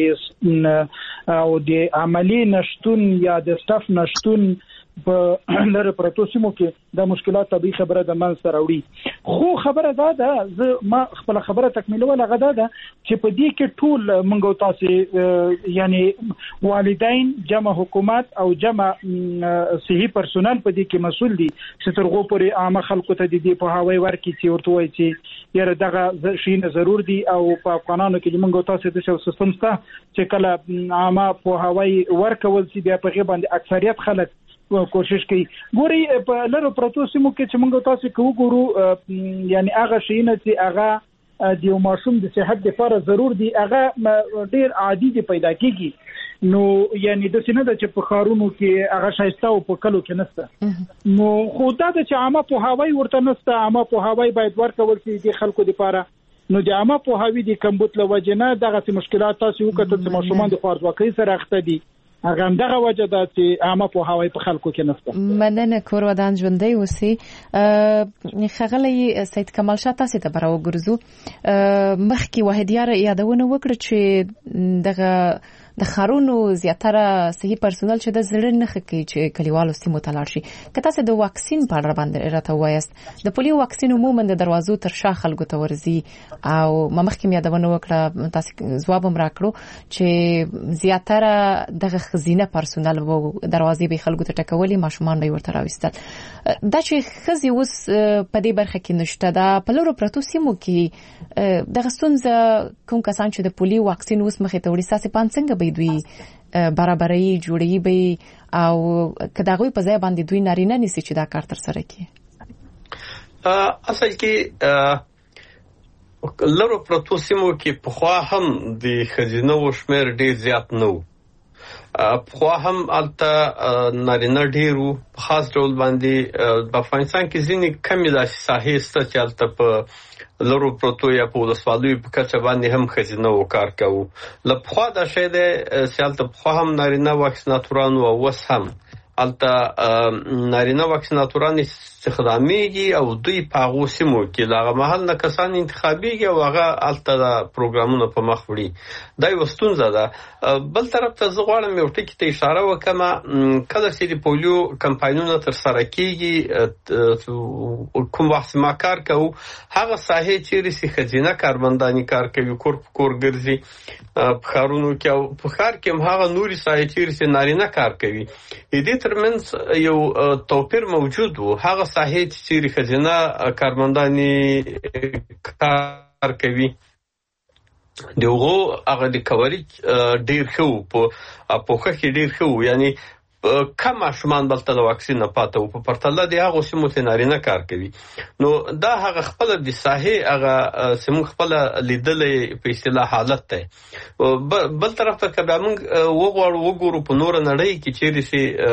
او د عملی نشټون یا د سټاف نشټون په لره پروتوسیمو کې دا مشکلات طبيعي خبره ده من سره وړي خو خبره ده ده ما خپل خبره تکمیلول غدا ده چې په دې کې ټول منګو تاسو یعنی والدین جمع حکومت او جمع صحي پرسونل په دې کې مسؤل دي چې ترغو پورې عامه خلکو ته دې په هواي ورکی چې ورته وایي چې یره دغه شي نه ضرور دي او په قانونو کې منګو تاسو د سیستم سره چې کله عامه په هواي ورکول چې بیا په غي باندې اکثریت خلک کوشش کوي ګوري په لرو پروتوسیمو کې چې موږ تاسو کوو ګورو یعنی هغه شي نه چې هغه د یو ماشوم د صحت لپاره ضرور دي هغه ډیر عادي دي پیدا کیږي نو یعنی د سینې د چې په خارونو کې هغه شایسته او په کلو کې نسته نو خو دا چې عامه په هواي ورته نسته عامه په هواي باید ورکول شي د خلکو لپاره نو د عامه په هواي د کمبود لوجنه دغه مشکلات تاسو وکړه چې ماشومان د خوارد واقعي سره اخته دي هغه دغه وجه ده چې عامه په هواي په خلکو کې نسته مننه کور ودان ژوندۍ اوسې خغلی سید کمال شاه تاسو ته براو ګرځو مخکې وحیدیار یادونه وکړه چې دغه د خارونو زیاتره صحي پرسونل چې د زړه نه خکې چې کلیوالو سیمو ته لاړ شي که تاسو د واکسین په اړه باندې راته وایاست د پولیو واکسین عموما د دروازو تر شا خلکو ته ورځي او مخکې یادونه وکړه تاسو ځواب هم راکړو چې زیاتره دغه خزینه پرسونل وو دروازې به خلکو ته ټکولې ماشومان به ورته راوستل دا چې خزي اوس په دې برخه کې نشته دا په لورو پروتو سیمو کې دغه ستونزه کوم کسان چې د پولیو واکسین اوس مخې ته وړي ساسي پان څنګه به دوی برابرۍ جوړي به او کداغوی په ځای باندې دوی نارینه نسی چې دا کار تر سره کوي اصل کې لورو پروتو سیمو کې په خوا هم د خزینه و شمیر ډیر زیات نو په هم الته نارینه ډیرو خاص ډول باندې په افغانستان کې ځینې کمی داسې ساحې ست چې الته په لورو پروتو یا په ولسوالۍ په کچه باندې هم خزینه و کار کوي لپاره دا شی ده چې الته په هم نارینه واکسیناتورانو او وس هم الته نارینه واکسیناتوران استخداميږي او دوی په هغه سیمو کې لاغه محل نه کسان انتخابيږي او هغه الته د پروګرامونو په مخ وړي دا یو ستونزه ده بل طرف ته زه غواړم یو ټکی ته اشاره وکم کله چې د پولیو کمپاینونه تر سره کیږي کوم وخت ما کار کوي هغه ساحې چې رسي خزینه کارمنداني کار کوي کور کور ګرځي په خارونو کې او په خار کې هغه نوري ساحې چې رسي نارینه کار کوي دې ترمنځ یو توپیر موجود وو هغه ساحې چې خزینه کارمنداني کار کوي دغه هغه د کوریج ډیر خو په پوخه کې ډیر خو یعنی کم ماشومان بلته د واکسین نه پاته او په پرتله د هغه سیمو ته نارینه کار کوي. نو دا هغه خپل د صحه هغه سیمو خپل لیدلې په اصطلاح حالت ته. بل طرف ته کله موږ وګورو وګورو په نور نړۍ کې چیرې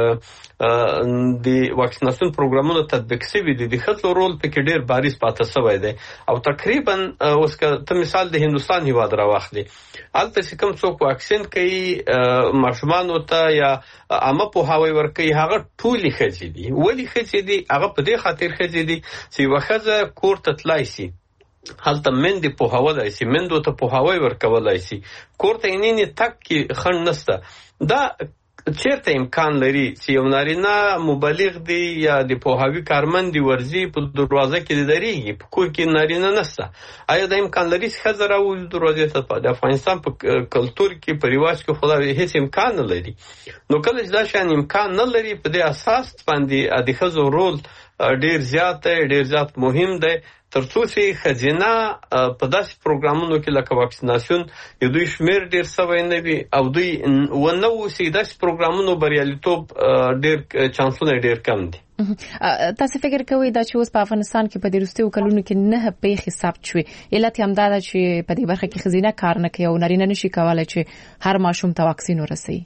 سي د واکسیناسیون پروګرامونو تطبیق شوي دي، د ښځو رول پکې ډېر بارز پاته شوی دی او تقریبا اوس که ته مثال د هندوستان هیواد راواخلې، هلته چې کوم څوک واکسین کوي ماشومانو ته یا عامه پوهاوی ورکوي، هغه ټولې ښځې دي. ولې ښځې دي؟ هغه په دې خاطر ښځې دي چې یوه ښځه کور ته تلای سي، هلته مندې پوهولای سي، مندو ته پوهاوی ورکولای سي، کور ته اینې تک کې خنډ نشته. دا چیرته امکان لري چې یو نارینه مبلغ دی یا د پوهاوي کارمند دی ورځي په دروازه کې درېږي، په کور کې نارینه نشته؟ آیا دا امکان لري چې ښځه راوځي دروازې ته؟ د افغانستان په کلتور کې په رواج کې خدای هیڅ امکان نه لري. نو کله چې دا شان امکان نه لري، په دې اساس باندې د ښځو رول ډیر زیات دی، ډیر زیات مهم دی، ترڅو چې ښځینه په داسې پروګرامونو کې لکه واکسیناسیون د دوی شمیر ډیر سوی نه وي او دوی ونه اوسي داسې پروګرامونو بریالیتوب ډیر چانسونه ډیر کم دي. تاسو فکر کوئ دا چې اوس په افغانستان کې په دې وروستیو کلونو کې نه پیښې ثبت شوې، علت یې همدا ده چې په دې برخه کې ښځینه کار نه کوي او نارینه نشي کولی چې هر ماشوم ته واکسین ورسوي؟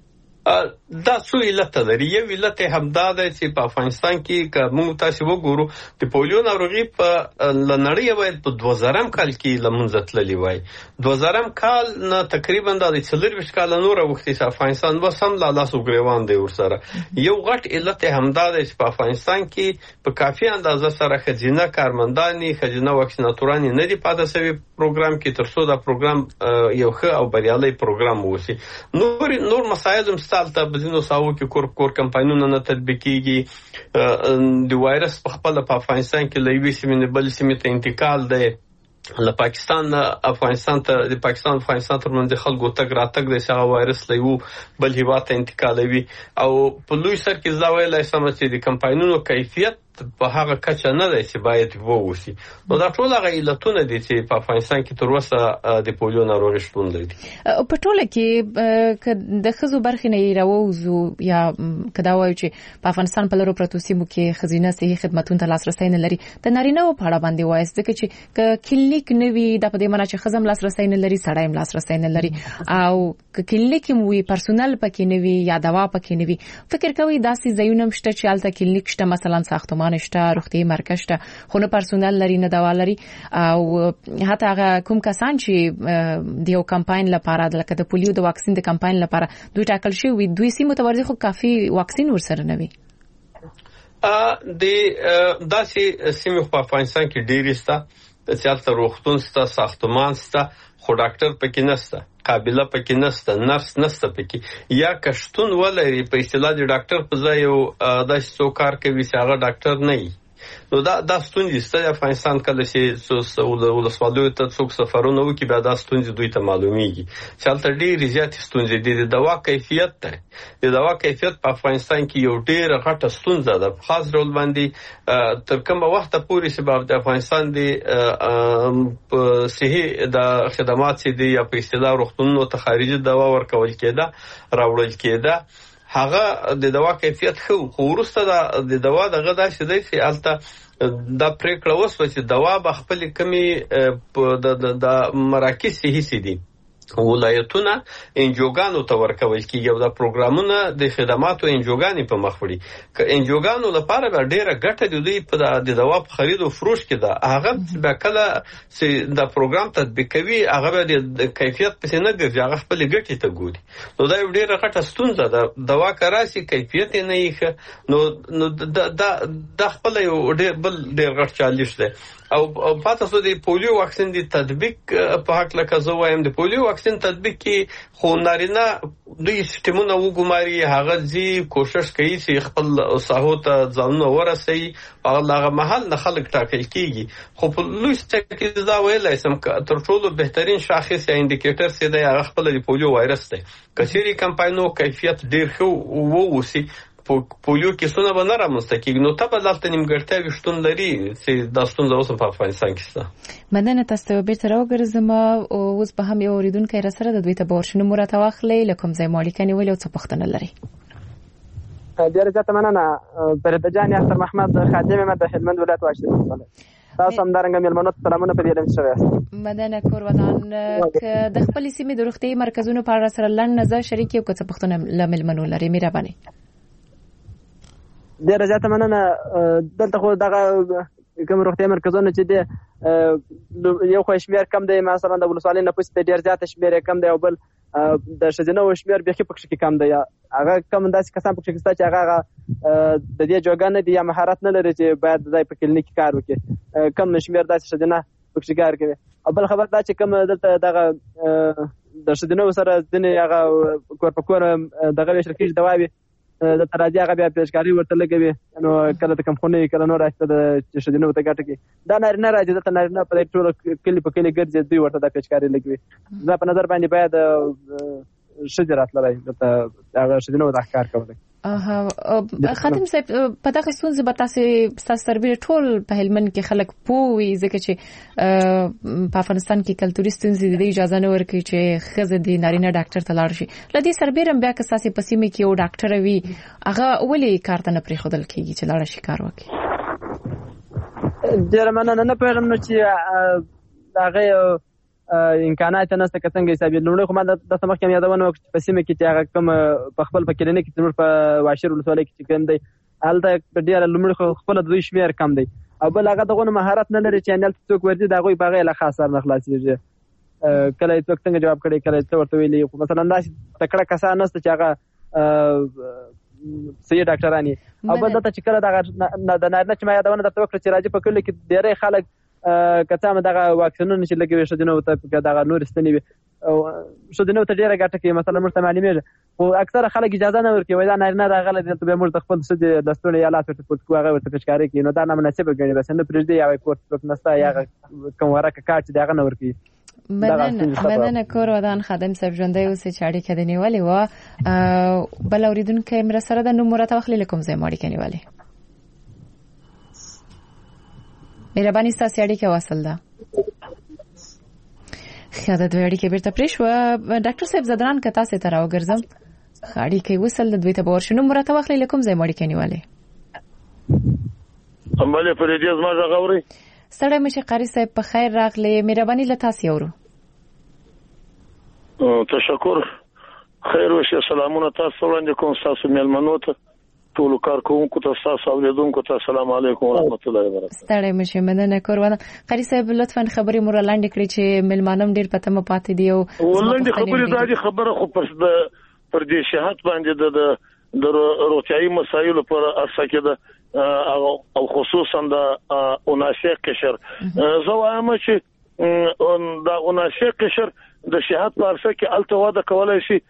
دا څو علت لري. یو علت همدا دی چې په افغانستان کې که موږ تاسو وګورو د پولیو ناروغي په لنړۍ باید په دوه زرم کال کې لمونځ تللی وای. دوه زرم کال نه تقریبا د څلورویشت کال نور وختي چې افغانستان بس هم لا لاسو ګریوان دی ورسره. یو غټ علت همدا دی چې په افغانستان کې په کافي اندازه سره ښځینه کارمندانې، ښځینه واکسیناتورانې نه دي پاته شوي پروګرام کې، ترڅو دا پروګرام یو ښه او بریالی پروګرام ووسي. نور نور مسایل هم ته بزینو ساو کې کور کور کمپاینونه نه تطبیقیږي. د وایرس په خپل په افغانستان کې له یوې سیمې نه بل سیمې ته انتقال دی، له پاکستان نه افغانستان ته، د پاکستان افغانستان ترمنځ خلکو تګ راتګ دی چې هغه وایرس له یو بل هیواد ته انتقالوي. او په لوی سر کې زه ویلی شم چې د کمپاینونو کیفیت په هغه کچه نه دی چې باید ووسي. نو دا ټول هغه علتونه دي چې په افغانستان کې تر اوسه د پولیو ناروغي شتون لري. په ټوله کې که د ښځو برخې نه یې راووځو یا که دا وایو چې په افغانستان په لرو پرتو سیمو کې ښځینه صحي خدمتونو ته لاسرسی نه لري، د نارینه‌و په اړه باندې وایاست؟ ځکه چې که کلینیک نه وي، دا په دې معنا چې ښځه هم لاسرسی نه لري، سړی هم لاسرسی نه لري، او که کلینیک هم وي پرسونل پکې نه وي یا دوا پکې نه وي، فکر کوئ داسې ځایونه هم شته چې هلته کلینیک شته، مثلا ساختمان شته، روغتیايي مرکز شته، خو نه پرسونل لري نه دوا لري، او حتی هغه کوم کسان چې د یو کمپاین لپاره لکه د پولیو د واکسین د کمپاین لپاره دوی ټاکل شوي دوی سیمو ته ورځي، خو کافي واکسین ورسره نه وي. د داسې سیمې په افغانستان کې ډېرې شته چې هلته روغتون شته، ساختمان شته، خو ډاکټر پکې نشته، قابله پکې نشته، نرس نشته پکې، یا که شتون ولري په اصطلاح د ډاکټر په ځای یو داسې څوک کار کوي چې هغه ډاکټر نه وي. نو دا دا ستونزې شته د افغانستان. کله چې ولسوالیو ته څوک سفرونه وکړي بیا دا ستونزې دوی ته معلومیږي چې هلته ډېرې زیاتې ستونزې دي. د دوا کیفیت دی، د دوا کیفیت په افغانستان کې یو ډېره غټه ستونزه ده، په خاص ډول باندې تر کومه وخته پورې چې د افغانستان د صحي د خدمات چې دي یا په اصطلاح روغتونونو ته خارجي دوا ورکول کېده، راوړل کېده، هغه د دوا کیفیت خو خو وروسته د دوا دغه داسې دی چې هلته دا پریکړه وسوه چې دوا به خپل کمی د مراکز صحي دي ولایتونه انجوګانو ته ورکول کېږي او دا پروګرامونه د خدماتو انجوګانې په مخ وړي. که انجوګانو لپاره به ډېره ګټه د دوی په د دوا په خرید او فروش کې ده، هغه به کله چې دا پروګرام تطبیق کوي هغه به د کیفیت پسې نه ګرځي، هغه خپلې ګټې ته ګوري. نو دا یو ډېره غټه ستونزه ده. دوا که راسي کیفیت یې نه وي، نو نو دا خپله یو ډېر بل ډېر غټ چالش دی. او پاته سو د پولیو واکسین د تطبیق په حق لکه زه وایم د پولیو واکسین تطبیق کې خو نارینه دوی سیستمونه وګماري، هغه ځي کوشش کوي چې خپل ساحو ته ځانونه ورسوي، هغه محل نه خلک ټاکل کېږي. خو په لوی سطح کې دا ویلی شم تر ټولو بهترین شاخص یا انډیکیټر چې دی هغه خپله د پولیو وایرس دی. که چیرې کمپاینو کیفیت ډېر ښه ووسي، پولیو کیسونه به نه رامنځته کېږي، نو ته به دلته نیمګړتیاوې شتون لري چې دا ستونزه اوس په افغانستان کې شته. مننه. تاسو ته بیرته راوګرځم. اوس به هم یو اورېدونکی راسره د دوی ته به ورشو نوم راته واخلئ، له کوم ځای مو اړیکه نیولې او څه پوښتنه لرئ؟ ډېر زیاته مننه فرید جان یاسر محمد خادم یم د هلمند ولایت واشر. تاسو هم درنګ مېلمنو ته سلامونه په دې ډول شوي. مدنه کور ودان د خپل سیمې د روغتي مرکزونو په اړه سره لړ نظر شریک یو کڅ پښتون لملمنو لري مهرباني. ډېر زیاته مننه. دلته خو دغه کوم روغتي مرکزونه چې دی یو خو شمیر کم دی، مثلا د ولسوالۍ نه پوسټ ډېر زیات شمیر کم دی، او بل د شجنو شمیر به پکې کې کم دی. هغه کم داسې کسان پکې شته چې هغه د دې جوګان نه دي یا مهارت نه لري چې باید د په کلینیک کار وکړي. کم شمیر داسې شجنه پکې کار کوي. او بل خبر دا چې کوم دلته دغه د شجنو سره ځنې هغه کور په کور دغه شرکت دواوي د تراجع هغه بیا پیشکاری ورته لګوي، نو کله د کمخونی کله نور راځي د شجنو ته ګټه کې دا نارینه راځي د نارینه په ټول کلی په کلی ګرځي دوی ورته د پیشکاری لګوي. زه په نظر باندې باید شجرات لري د هغه شجنو د احکار کوي. اها خادم صاحب په دغه ستونزې به تاسو سربېره ټول په هلمند کې خلک پوي ځکه چې په افغانستان کې کلتوري ستونزې د اجازه نه ورکوي چې ښځه د نارینه ډاکټر ته لاړ شي. لدې سربېره بیا که تاسو په سیمه کې یو ډاکټر وي هغه ولې کار ته نه پریښودل کیږي چې لاړ شي کار وکړي؟ ډېر مننه. نه پوهېږم نو چې هغه امکانات نشته که څنګه حسابي. لومړی خو ما د سمخ کې یادونه وکړه په سیمه کې چې هغه کوم په خپل په کلینیک کې زموږ په واشر ولسوالۍ کې چې کوم دی هلته ډېر لومړی خو خپل د دوی شمیر کم دی، او بل هغه دغه مهارت نه لري چې هلته څوک ورځي د هغوی په هغې له خاص سر نه خلاصېږي. کله یې څوک څنګه جواب کړی، کله یې څه ورته ویلي. خو مثلا داسې تکړه کسان نشته چې هغه صحیح ډاکټران وي. او بل دلته چې کله دغه د نارینه چې ما یادونه درته وکړه چې راځي په کلي کې ډېری خلک کته هم دغه واکسینونه چې لګوي شجنو ته دغه نور ستنې وي او شجنو ته ډېره ګټه کوي. مثلا موږ ته معلومیږي خو اکثره خلک اجازه نه ورکوي، دا نارینه راغلی دلته بیا موږ د خپل ښځې د ستوني یا لاس ورته پورته کوو هغه ورته پیشکاري کوي، نو دا نامناسبه ګڼي. بس نه پرېږدي یا کورس څوک نشته یا کوم ورکه کار چې د هغه نه ورکوي. مننه مننه کور ودان خادم صاحب ژوندی اوسئ چې اړیکه دې نیولې وه. بل اورېدونکی مې راسره ده، نوم مو راته واخلئ له کوم ځای مو اړیکه نیولې؟ مهرباني ستاسې اړیکه واصل ده. ښه ده، دوی اړیکې بېرته پرې شوه. ډاکټر صاحب زدران که تاسې ته راوګرځم اړیکې وصل د دوی ته به ورشو. نوم مو راته واخلئ له کوم ځای مو اړیکه نیولې؟ بلې فرېدې زما غږ اورئ؟ ستړی مشه قاري صاحب په خیر راغلې. مهرباني له تاسې اورو. تشکر. خیر وشي. سلامونه تاسو وړاندې کوم ستاسو مېلمنو ته، ټولو کارکوونکو ته، ستاسو اوریدونکو ته السلام علیکم ورحمت الله وبرکاته. ستړی مشه. مننه کور ودان. قاري صاحب لطفا خبرې مو را لاندې کړئ چې مېلمانه ډېر په تمه پاتې دي. او ولنډې خبرې دا دي، خبره خو پر پر دې صحت باندې د د روغتیايي مسایلو پر اساس کې ده او خصوصا د اوناسي قشر. زه وایم چې د اوناسي قشر د صحت په اساس کې الته واده کولای شي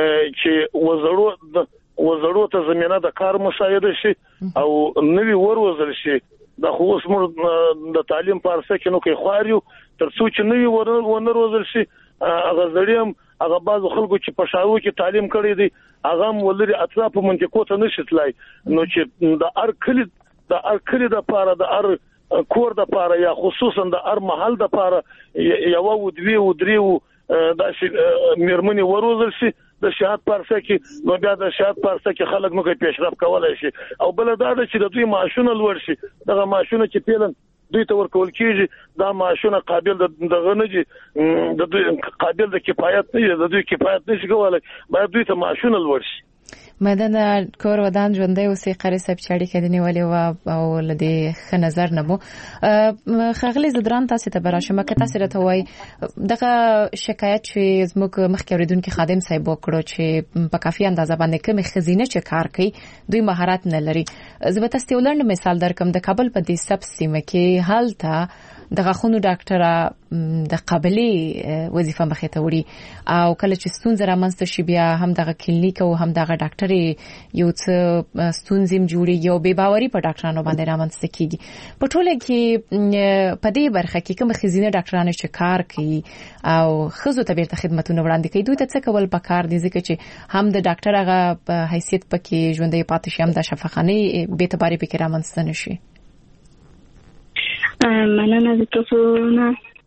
چې وزړو وزړو ته زمينه د کار مساعده شي او نوی وروزل شي. د خو اوس موږ د تعلیم په اساس کې نو کې خواريو تر څو چې نوی ونروزل شي هغه زړیم هغه بعض خلکو چې په شاو کې تعلیم کړی دي هغه ولري اطراف منطقو ته نشي تلای، نو چې د ار کلی د ار کلی د پاره د ار کور د پاره یا خصوصا د ار محل د پاره یو و دوی و درې و د میرمنې وروزل شي د شهادت پارسه کې، نو بیا د شهادت پارسه کې خلک نو کې پیشرفت کولای شي. او بل دا چې د دوی معاشونه لوړ شي، دغه معاشونه چې پیلن دوی ته ورکول کیږي دا معاشونه قابل د دغه نه دي، د دوی قابل د کفایت نه دي، د دوی کفایت نشي کولای، باید دوی ته معاشونه لوړ شي. مدنه کور ودان ژوندۍ اوسې قاری صاحب چې اړیکه دې نیولې وه او له دې ښه نظر نه مو ښاغلي زدران تاسې ته به راشم که تاسې راته ووایي دغه شکایت چې زموږ مخکې اورېدونکي خادم صاحب وکړو چې په کافي اندازه باندې کومې ښځینه چې کار کوي دوی مهارت نه لري. زه به تاسې ته یو لنډ مثال درکړم. د کابل په دې سب سیمه کې هلته د غاښونو ډاکټره د قابلې وظیفه مخې ته وړي او کله چې ستونزه رامنځته شي بیا هم دغه کلینیک او هم دغه ډاکټر یو څه ستونزې هم جوړېږي او بې باوري په ډاکټرانو باندې رامنځته کېږي. په ټوله کې په دې برخه کې کوم ښځینه ډاکټرانو چې کار کوي او ښځو ته بیرته خدمتونه وړاندې کوي دوی ته څه کول پکار دي ځکه چې هم د ډاکټر هغه حیثیت پکې ژوندی پاتې شي هم د شفاخانې بې اعتباري پکې رامنځته نه شي. مننه د تاسو نه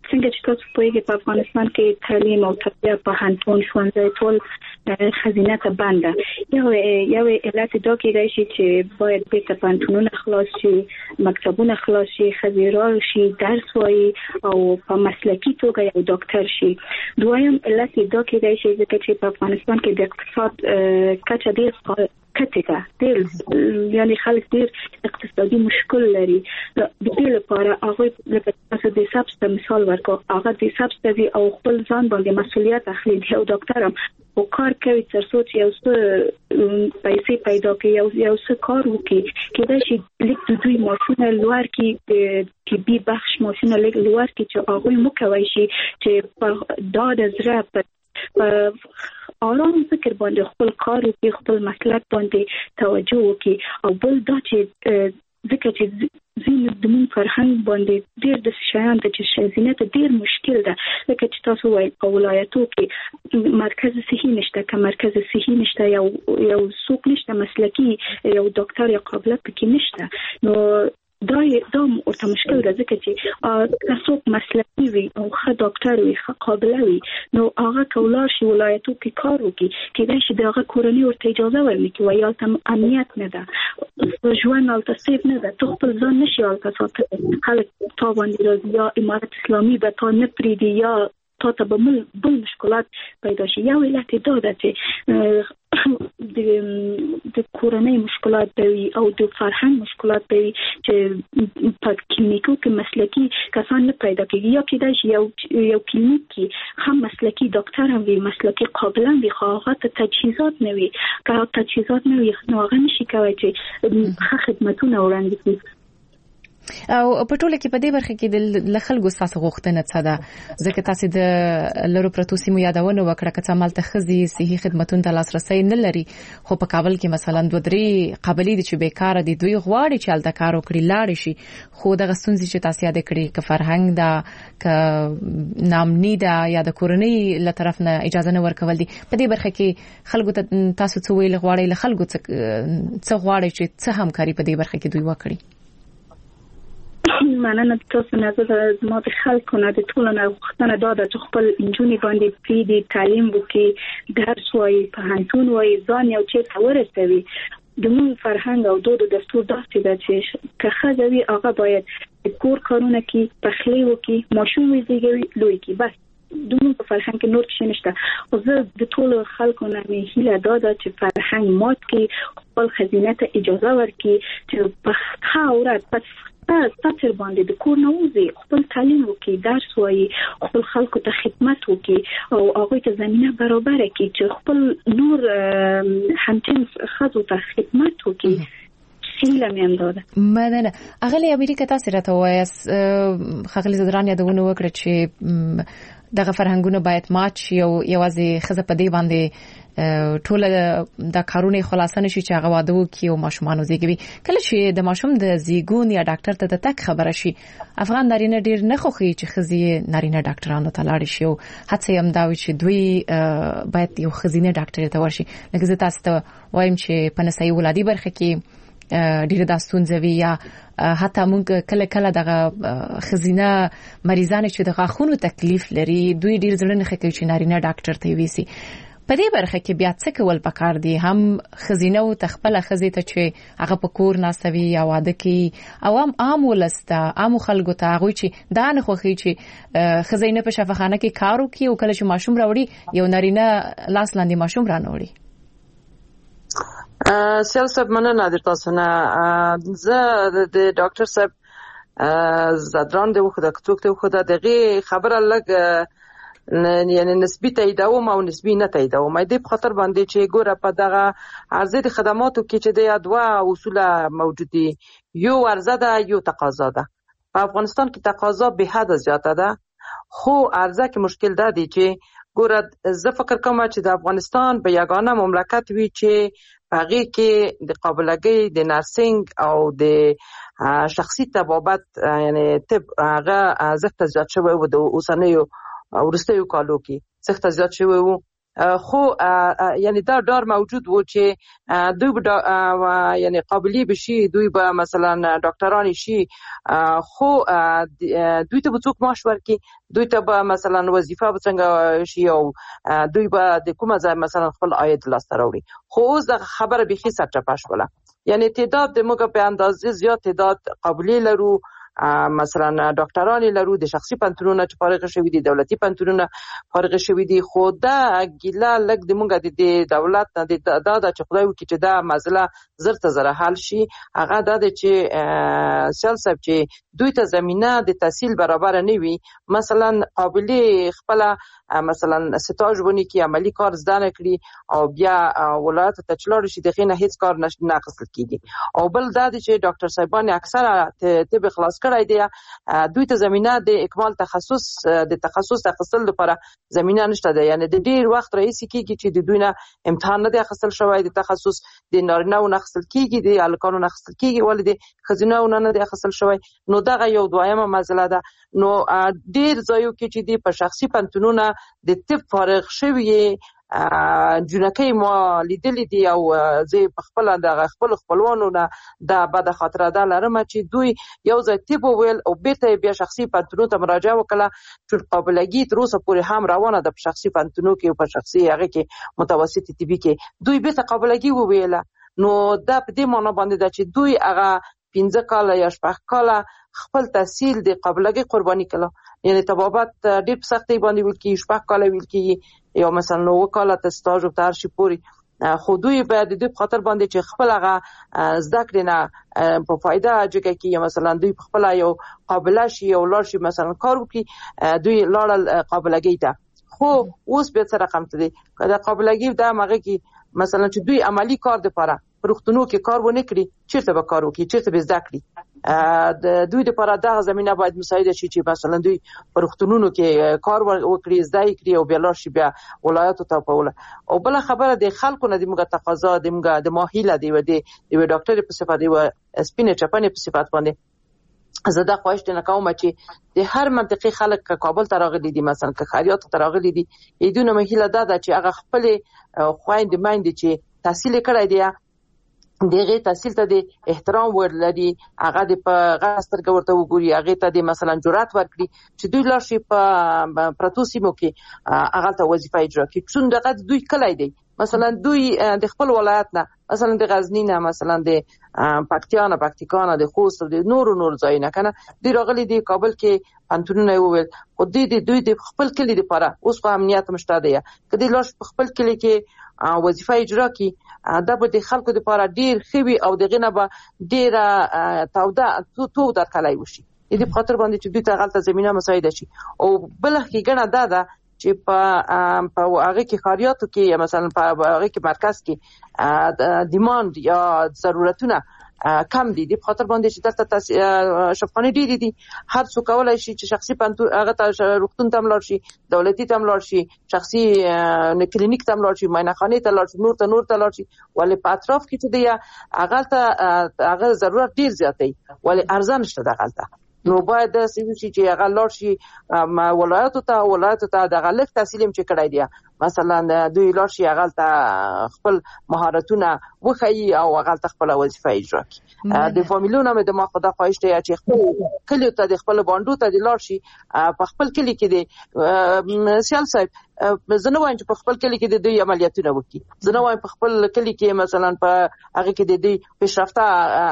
څنګه چې تاسو پوهیږئ په افغانستان کې تعلیم او تربیه په هنتون ښوونځي ټول خزینه ته بنده یو یو علت دا کېدای شي چې باید بیرته پانتونونه خلاص شي مکتبونه خلاص شي خزیرا شي درس وایي او په مسلکی توګه یو ډاکټر شي. دویم علت دا کېدای شي چې په افغانستان کې د اقتصاد کچه ډېر کټه ډېر یعنی خلک ډېر اقتصادي مشکل لري. د دې لپاره هغه لکه تاسو د سبسټ مثال ورکو هغه د سبسټ او خپل ځان باندې مسؤلیت اخلي یو ډاکټر هم او کار کوي تر څو چې یو څه پیسې پیدا کړي یو یو څه کار وکړي کېدای شي لیک د دوی ماشونه لوړ کې د طبي بخش ماشونه لیک لوړ کې چې هغه مو کوي شي چې په داد زړه په آرام فکر باندې خپل کار وکړي خپل مسلک باندې توجه وکړي او بل دا چې ځکه چې زینت د مون فرهنګ باندې ډېر د شیان د چې زینت ډېر مشکل ده لکه چې تاسو وایي په ولایتو کې مرکز صحي نشته که مرکز صحي نشته یو یو څوک نشته مسلکي یو ډاکټر یا قابلیت پکې نشته نو دا دا ورته مشکل ده ځکه چې تاسو مسلکي وي او ښه ډاکټر وي ښه قابل وي نو هغه کولای شي ولایتو کې کار وکړي کېدای شي دغه کورنۍ ورته اجازه ورنکړي وایي هلته امنیت نه ده ژوند هلته سیف نه ده ته خپل ځان نشي هلته ساتلی خلک تا باندې راځي یا امارت اسلامي به تا نه پرېږدي یا تا ته به بل مشکلات پیدا شي. یو علت دا ده چې د کورنۍ مشکلات وي او د فرهنګ مشکلات وي چې په کلینیکو کې مسلکي کسان نه پیدا کېږي یا کېدای شي یو یو کلینیک کې هم مسلکي ډاکټر هم وي مسلکي قابل هم وي خو هغه ته تجهیزات نه وي که تجهیزات نه وي نو هغه نشي کولی چې ښه خدمتونه وړاندې کړي. او په ټوله کې په دې برخه کې د خلکو ساسه غوښتنه څه ده ځکه تاسو د لرو پروتو سیمو یادونه وکړه که څه مالته خزي صحي خدماتونو ته لاسرسي نه لري خو په کابل کې مثلا دوه درې قبلي دي چې بیکاره دي دوی غواړي چې الته کار وکړي لاړ شي خو دغه ستونزې چې تاسو یاد کړی که فرهنګ دا که نامنی دا یا د کورنۍ له طرف نه اجازه نه ورکول دي په دې برخه کې خلکو ته تاسو څه ویل غواړي له خلکو څه غواړي چې څه همکاري په دې برخه کې دوی وکړي. مننه تاسو نه زه ما د خلکو نه د ټولو نه غوښتنه دا ده چې خپل نجونې باندې پرېږدي تعلیم وکړي درس وایي پوهنتون وایي ځان یو چېرته ورسوي. زموږ فرهنګ او دود او دستور داسې ده چې که ښځه وي هغه باید د کور کارونه کړي پخلی وکړي ماشوم وزېږوي لوی کړي بس دومره په فرهنګ کې نور څه نشته. خو زه د ټولو خلکو نه مې هیله دا ده چې فرهنګ مات کړي خپل خزینه ته اجازه ورکړي چې په ښه ورځ پس تاسو باندې د کور نه وځي خپل تعلیم وکړي درس وایي خپل خلکو ته خدمت وکړي او هغه ته زمينه برابر کړي چې خپل نور همجنس خزو ته خدمت وکړي. هیله مې هم دا ده. مننه. اغلی امریکا تاسو راته وایاست خغلی زدران یادونه وکړه چې دغه فرهنګونه باید مات شي او یوازې خزه په دې باندې ټول د کارونه خلاصانه شي چې هغه واده وکي او ماشومان زیږوي. کله چې د ماشوم د زیږون یا ډاکټر ته د تک خبره شي افغان نارینه ډیر نه خوخي چې خزي نارینه ډاکټرانو ته لاړ شي او هڅه هم دا وي چې دوی باید یو خزینه ډاکټر ته ورشي. لکه زه تاسو ته وایم چې په نسایي ولادي برخه کې ډیره داستون زوی یا حتی موږ کله کله دغه خزینه مریضان چې د غاښونو تکلیف لري دوی ډیر ځړنه نه کوي چې نارینه ډاکټر ته ویسي. په دې برخه کې بیا څه کول پکار دي هم خزینه او تخپل خزې ته چې هغه په کور ناستوي یا واده کوي او هم عام ولسته عام خلکو ته هغه چې دا نه خوخي چې خزینه په شفاخانه کې کار وکړي او کله چې ماشوم راوړي یو نارینه لاس لاندې ماشوم رانوړي. سیاست مننه در تاسو نه زه د ډاکټر صاحب زدران د وخت د څوک ته خو دغه خبره لګ یعنی نسبی تاییدوم او نسبی نه تاییدوم د په خاطر باندې چې ګوره په دغه عرضه د خدماتو کې چې د دوه اصول موجود دي یو عرضه ده یو تقاضا ده. په افغانستان کې تقاضا به حد زیاته ده خو عرضه کې مشکل ده دي چې ګوره زه فکر کوم چې د افغانستان به یگانه مملکت وي چې هغه کې د قابلیت د نرسنګ او د شخصي طبابت یعنی طب هغه زښت زیات شوی و د اوسنیو ورستیو کالو کې زښت زیات شوی و خو یعنی دا ډار موجود و چې دوی به یعنی قابلیت بشي، دوی به مثلا ډاکټران شي، خو دوی ته به څوک معاش ورکړي، دوی ته به مثلا وظیفه به څنګه شي او دوی به د کومه ځای مثلا خپل عاید لاسته راوړي. خو اوس د خبره بيخي سرچپه شوله، یعنی تعداد د موږ په اندازې زیات تعداد قابلیت لرو، مثلا ډاکټران لرو، د شخصي پنتونونه چې فارغ شوي دي، دولتي پنتونونه فارغ شوي دي، خو دا ګیله لګ د موږ د دولت نه دا د چې خدای وکړي چې دا مسله زر ته زر حل شي. هغه دا د چې سیال صاحب چې دوی ته زمينه د تحصیل برابر نه وي، مثلا قابلیت خپل مثلا ستاج ونی کې عملی کار زده نه کړي او بیا ولایت ته چلار شي، دغه نه هیڅ کار نه اخیستل کیږي. او بل دا چې ډاکټر صاحبان اکثره طب خلاص کړای دی، دوی ته زمينه د اکمال تخصص د تخصص اخیستل لپاره زمينه نشته ده. یعنی د ډیر وخت رئیس کیږي چې د دوی نه امتحان نه اخیستل شوی، د تخصص د نارینه او اخیستل کیږي، د الکانو اخیستل کیږي، ولې د خزینه نه نه اخیستل شوی. نو دغه یو دویمه مسله ده. نو ډیر ځایو کې چې دی په شخصي پنتونونه د طب فارغ شوی جنکې ما لیدلې دي، او زه په خپل د خپل خپلوانو نه د بد خاطره ده لرم چې دوی یو ځای طب ویل او بیرته بیا شخصي پنتونو ته مراجعه وکړه، چې قابلیت تر اوسه پورې هم روانه ده په شخصي پنتونو کې او په شخصي هغه کې متوسط طبي کې دوی بیرته قابلیت وویله. نو دا په دې معنی باندې ده چې دوی هغه پنځه کاله یا شپږ کاله خپل تحصیل د قابلیت قرباني کړه. یعنی طبابت ډېر په سختۍ باندې ویل کېږي، شپږ کاله ویل کېږي، یا مثلا نو کاله ته سټاژ او تر شي پوري. خو دوی په دې خاطر باندې چې خپل هغه زده کړې نه په فائدہ جګه کې، مثلا دوی په خپل یو قابلیت شي او لار شي مثلا کار وکړي، دوی لاړل قابلیت ته. خو اوس به څه رقم ته دي دا قابلیت دا مغه کې مثلا چې دوی عملی کار د پاره پرختونو کې کار ونه کړي، چیرته به کار وکړي، چیرته به زده کړي. د دوی لپاره دغه زمينه باید مساعده شي چې مثلا دوی پرختونونو کې کار وکړي، زده کړي او بیا لار شي بیا ولایتو ته پوله. او بل خبره د خلکو نه د موږ تقاضا د موږ د ماهیله دی و د یو ډاکټر په صفت دی و سپینه چپنه په صفت باندې زه دا خواهش نه کوم چې د هر منطقي خلک کابل ته راغلي دي، مثلا که خاریات ته راغلي دي، ایدونه مهیله ده چې هغه خپل خويند مایند چې تحصیل کړی دی دغه تحصیل ته د احترام ورلري، هغه د په غاستر ګورته وګوري، هغه ته د مثلا جرأت ورکړي چې دوی لاړ شي په پروتو سیمو کې هغه ته وظیفه اجرا کړي. چون دغه دوی کله دی مثلا دوی د خپل ولایت نه، مثلا د غزنی نه، مثلا د پکتیا نه، پکتیکا نه، د خوست د نور نور ځای نه کنه دی راغلي دی کابل کې پنتونونه وویل. خو دوی د دوی د خپل کلی لپاره اوس په امنیت مشته دی، کدی لاش په خپل کلی کې وظیفه اجرا کی دا به د خلکو لپاره ډیر خوي او دغه نه به ډیر توده تو تو درکلای وشي. دې په خاطر باندې چې دوی ته غلطه زمينه مساعده شي. او بل کې ګڼه ده ده چې په په هغه کې خاریاتو کې مثلا په هغه کې مرکز کې ډیماند یا ضرورتونه کم دي، د خاطر باندې چې دلته شفقانه ډېری دي، هر څوک کولای شي چې شخصي پنتو هغه ته روغتون ته ملاړ شي، دولتي ته ملاړ شي، شخصي کلینیک ته ملاړ شي، معاینخانه ته ملاړ شي، نور ته نور ته ملاړ شي. ولې په اطراف کې چې دی هغه ته هغه ضرورت ډیر زیات دی، ولې ارزان شته دغه ته. نو باید د سیمو چې هغه لاړ شي ولایتو ته ولایتو ته د غلط تحصیل چې کړای دی، مثلا دوی لاړ شي هغه ته خپل مهارتونه وخی او هغه ته خپل وظیفه اجرا کړي. د فامیلونو مې د ما خدا خواهش دی چې خپل کلی ته د خپل باندو ته د لاړ شي، په خپل کلی کې د سیال صاحب زه نه وایم چې په خپل کلی کې د دوی عملیاتونه وکړي، زه نه وایم په خپل کلی کې مثلا په هغه کې د دوی پیشرفته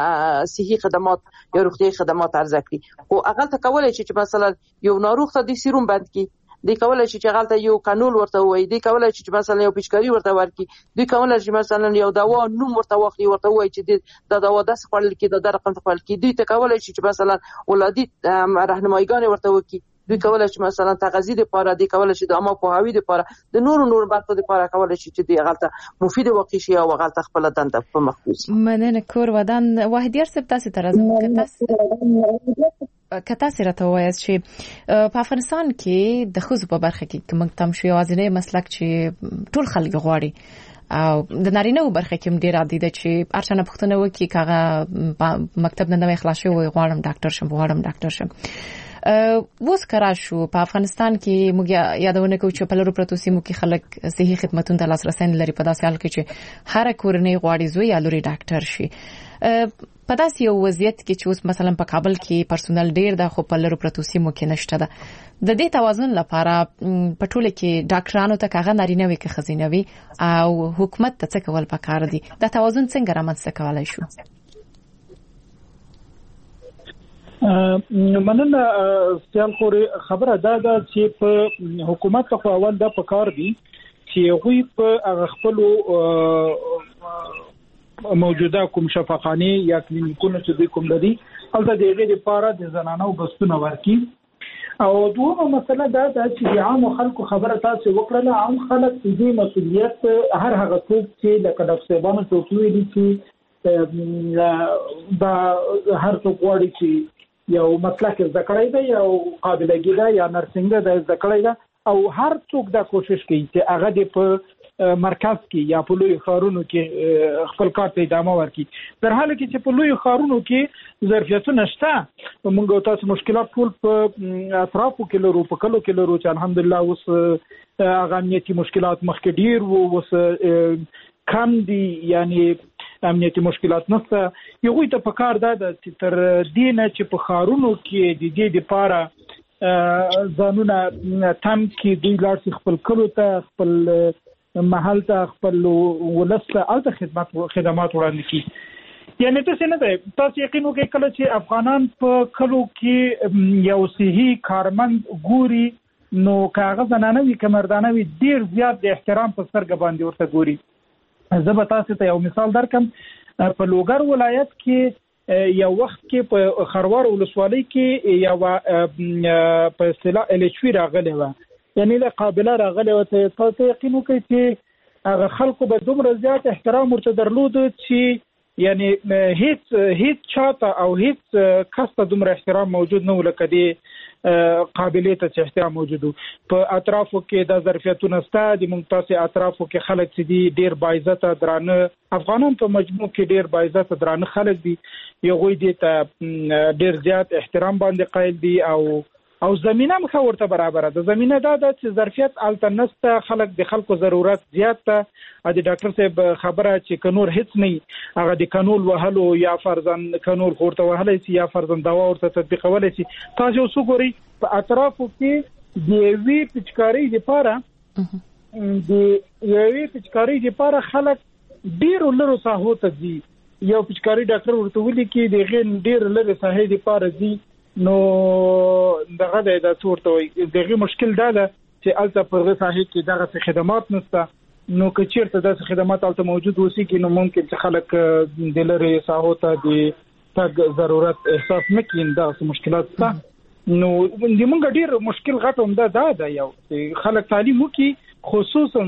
صحي خدمات یا روغتي خدمات ارزه کړي. خو هغه ته کولای شي چې مثلا یو ناروغ ته د سیروم بند کړي، دی کولای شي چې غلطه یو قانون ورته وایي، دی کولای شي چې مثلا یو پیچکاری ورته ورکړي، دی کولای شي مثلا یو دوا نوم ورته واخلي، ورته وایي چې دا دوا داس خپل کې د رقم خپل کې، دی ته کولای شي چې مثلا ولادي راهنمایګان ورته وکړي، دوی کولای شي مثلا تغذیه لپاره، دی کولای شي د عامه پوهاوی لپاره، د نور نور برخو لپاره کولای شي چې دی غلطه مفید واقع شي او غلطه خپل دنده په مخصوص. مننه کور ودان وحدیار سپ تاسو ته راځم که تاسو راته وایاست چې په افغانستان کې د خوځو په برخه کې کوم تم شوی وازنه مسلک چې ټول خلک غواړي او د نارینه په برخه کې ډیر عادي ده چې ارشنه پښتنه وکي کاغه مکتب نه نوې خلاص شوی غواړم ډاکټر شم غواړم ډاکټر شم وس کرا شو په افغانستان کې موږ یادونه کوو چې په لرو پروتو سیمو کې خلک صحي خدماتو ته لاسرسي لري په داسې حال کې چې هر کورنۍ غواړي زوی یا لوري ډاکټر شي. په داسې یو وضعیت کې چې اوس مثلا په کابل کې پرسونل ډیر ده خو په لرو پروتو سیمو کې نشته ده. د دې توازن لپاره په ټوله کې ډاکټرانو ته کاغه نارینه وي که خزینه وي او حکومت ته څه کول پکار دي؟ دا توازن څنګه رامنځته کولای شو؟ مننه سیال خوري خبره دا ده چې په حکومت خو اول دا پکار دي چې غوي په خپل موجوده کوم شفاخانه یا کلینیکونه چې کوم لري او د دې لپاره د زنانو بستونه ورکي. او دوه مسله دا ده چې عام خلکو خبره تاسو وکړه، عام خلک دې مسؤلیت هر هغه څوک چې لکه د سیبانو ټوکوي دي چې دا هر څوک وړي چې یو مسلک ذکرای دی او قابلیت دی یا نرسنګ دی ذکرای دی او هر څوک دا کوشش کوي چې هغه د په مرکز کې یا په لوی ښارونو کې خپل کار ته ادامه ورکړي. در حال کې چې په لوی ښارونو کې ظرفیتونه شته، موږ تاسو مشکلات ټول په اطرافو کې لرو، په کلو کې لرو چې الحمدلله اوس هغه امنیتي مشکلات مخکې ډیر وو، اوس کم دي، یعنی امنیتي مشکلات نشته. یو ته په کار ده چې تر دې نه چې په ښارونو کې د دې لپاره ځانونه تم کې دوی لاړ خپل کلو ته، خپل محل ته، خپل ولسته الته خدمات خدمات وړاندې کی. یعنی تاسو نه ده تاسو یقین وکړئ کله چې افغانان په کلو کې یو صحي کارمند ګوري نو کاغذ نه نه وي کمردانه وي ډیر زیات د احترام په سترګه باندې ورته ګوري. زه به تاسو ته یو مثال درکم. په لوګر ولایت کې یو وخت کې په خروار ولسوالۍ کې یو په اصطلاح الچوي راغلی و، یعنی له قابله راغلی و. ته تاسو یقین وکړئ چې هغه خلکو به دومره زیات احترام ورته درلود چې یعنی هیڅ هیڅ چاته او هیڅ کس ته دومره احترام موجود نه و لکه دی قابلیت ته احترام موجود. په اطرافو کې د ظرفیتونو ستا د ممتازه اطرافو کې خلک چې دي ډیر باعزت درانه افغانان په مجموع کې ډیر باعزت درانه خلک دي، یو غوي دي ته ډیر زیات احترام باندې قائل دي او او زمينه مخه ورته برابر ده. زمينه دا ده چې ظرفیت التنسته خلک د خلکو ضرورت زیات ته د ډاکټر صاحب خبره چې کنور هیڅ نه هغه د قانون وهلو یا فرضاً قانون خورته وهلای شي یا فرضاً دوا ورته تطبیقولای شي. تاسو وسوګوري په اطرافو کې د وی پچکاری لپاره د یوې پچکاری لپاره خلک ډیر لرو ساحو ته دي. یو پچکاری ډاکټر ورته ولي کې د غیر ډیر لرو ساحې لپاره دي نو دغه د تورته وي دغه مشکل دا ده چې الته په ساحې کې دغه خدمات نشته. نو که چیرته دغه خدمات الته موجود وسی کې نو ممکن چې خلک د لری ساحو ته د تګ ضرورت احساس نکړي. دا مشکلات شته. نو د موږ ډیر مشکل غټه هم دا ده یو خلک تعلیم وکي خصوصا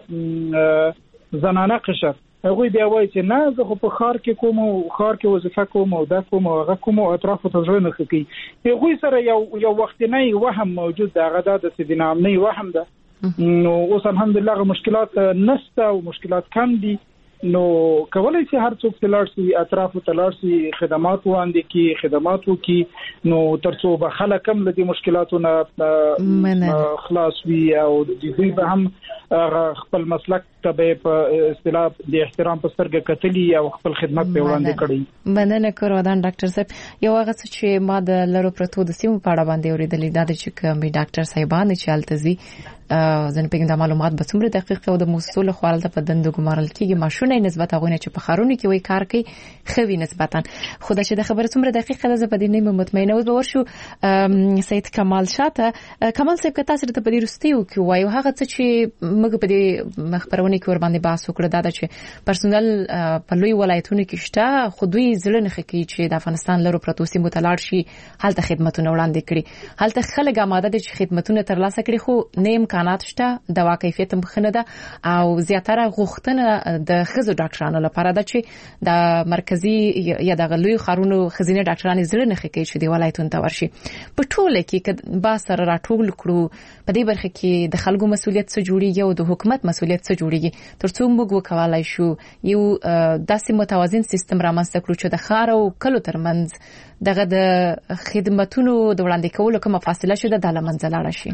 زنانه قشر هغه بیا وایي چې نه زه خو په خار کې کوم او خار کې وظیفه کوم او دا کوم او هغه کوم او اطرافو ته ځای نه کوي. هغه سره یو یو وخت نه وهم موجود ده، هغه د سیدنا امني وهم ده. نو اوس الحمدلله مشکلات نشته او مشکلات کم دي. نو کولای شي هر څوک تلارسي اطرافو تلارسي خدمات وړاندې کی خدمات وکي نو ترڅو به خلک هم له دې مشکلاتونو خلاص وي او دوی به هم خپل مسلک ته په اصطلاح د احترام په سترګه کتلی او خپل خدمت په وړاندې کړی. مننه کوم ډاکټر صاحب. یو هغه چې ما د لرو پروتو د سیمو په اړه باندې اوریدلې دا چې کوم ډاکټر صاحبان چې التزي ځنه په د معلومات به څومره دقیق او د مسؤل خپل په دندو ګمارل کیږي ماشونه نسبت هغه چې په خارونو کې وای کار کوي خوي نسبتا خدای چې د خبره څومره دقیقه ده په دې نه مطمئنه اوس به ورشو سید کمال شاته. کمال صاحب کته سره په دې رستیو کې وایو هغه څه چې موږ په دې مخبرونه کې ور باندې بحث وکړه دا چې پرسونل په لوی ولایتونو کې شته خو دوی ځل نه خکې چې د افغانستان لرو پروتوسی متلاړ شي هلته خدماتونه وړاندې کړي هلته خلک آماده دي چې خدماتونه ترلاسه کړي خو نه امکانات شته دوا کیفیت مخنه ده او زیاتره غوښتنه د خزو ډاکټرانو لپاره ده چې د مرکزی یا د غلوی خارونو خزینه ډاکټرانو ځل نه خکې چې دی ولایتونو ته ورشي. په ټوله کې با سره راټول کړو په دې برخه کې د خلکو مسولیت څه جوړیږي او د حکومت مسولیت څه جوړیږي جوړیږي ترڅو موږ وکولای شو یو داسې متوازن سیستم رامنځته کړو چې د ښار او کلو ترمنځ دغه د خدماتونو د وړاندې کولو کومه فاصله شوه د لمنځه لاړه شي.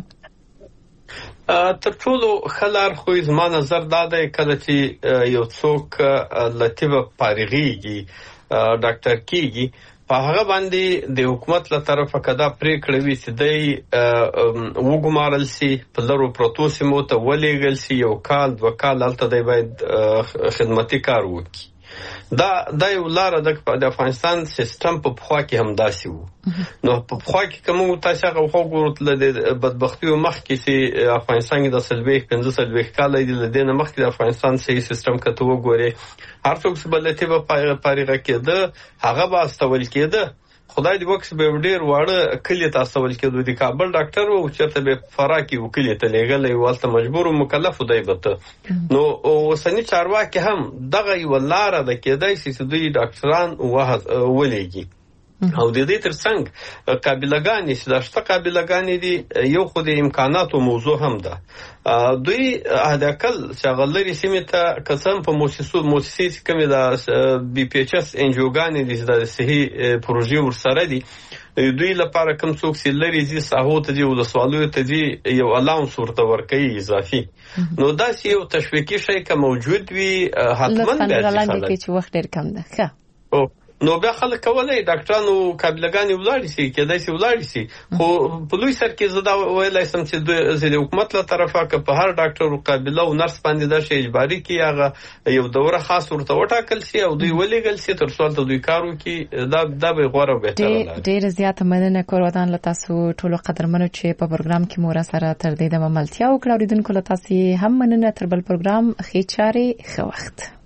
تر ټولو خلار خو زما نظر دا دی کله چې یو څوک لطیفه فارغيږي ډاکټر کیږي په هغه باندې د حکومت له طرفه کدا پریکړه وي چې دی وګمارل سي په لرو پروتو سیمو ته ولېګل سي یو کال دوه کال هلته دی باید خدماتي کار وکړي. دا د یو لار د افغانستان سیستم په خوا کې هم داسي وو. نو په خوا کې کوم تاسو هغه خو ګورتل د بدبختی او مخ کې سي افغانستان کې د سلبیک پنځه سلبیک کال دی د دینه مخ کې د افغانستان صحیح سیستم کته وګوري هر څوک چې بلته په پاریغه کېده هغه با استول کېده. خدای دې وکس به ډیر واړه کلی تاسو ول کېدو د کابل ډاکټر او چرته به فراکی وکیل ته لګلې والته مجبور او مکلف دی بته. نو وسنی چارواکي هم دغه یو لار ده کېدای چې دوی ډاکټران ولېږي او د دې ترڅنګ قابلګانی چې داشته قابلګانی دي یو خو د امکاناتو موضوع هم ده. دوی هداکل شغلري سیمته قسم په مؤسسو مؤسسې کومه د بي پی ایچ اس انجوګانی دي د صحیح پروژې ورسره دي دوی لپاره کوم څوک چې لري زی ساحو ته دی او د سوالو ته دی یو الاونس ورته ورکوي اضافي. نو دا یو تشویقي شی که موجود وي حتما به ځي چې وخت ډیر کم ده. ښه نو بیا خلک کولای ډاکټرانو قابلګانی ولاړ شي کېدای شي ولاړ شي خو په لوی سر کې زدا ویلای سم چې د حکومت له طرفه که په هر ډاکټر قابله او نرس باندې دا شی اجباري کی هغه یو دوره خاص ورته وټاکل شي او دوی ولېګل شي تر څو ته دوی کارو کې دا دا به غوړه به تر ډېر زیات مننه کوردان له تاسو ټولو قدرمنو چې په پروګرام کې مور سره تر دې د مملتیا او کړه اوریدونکو له تاسو هم مننه تر بل پروګرام خې چاري خو وخت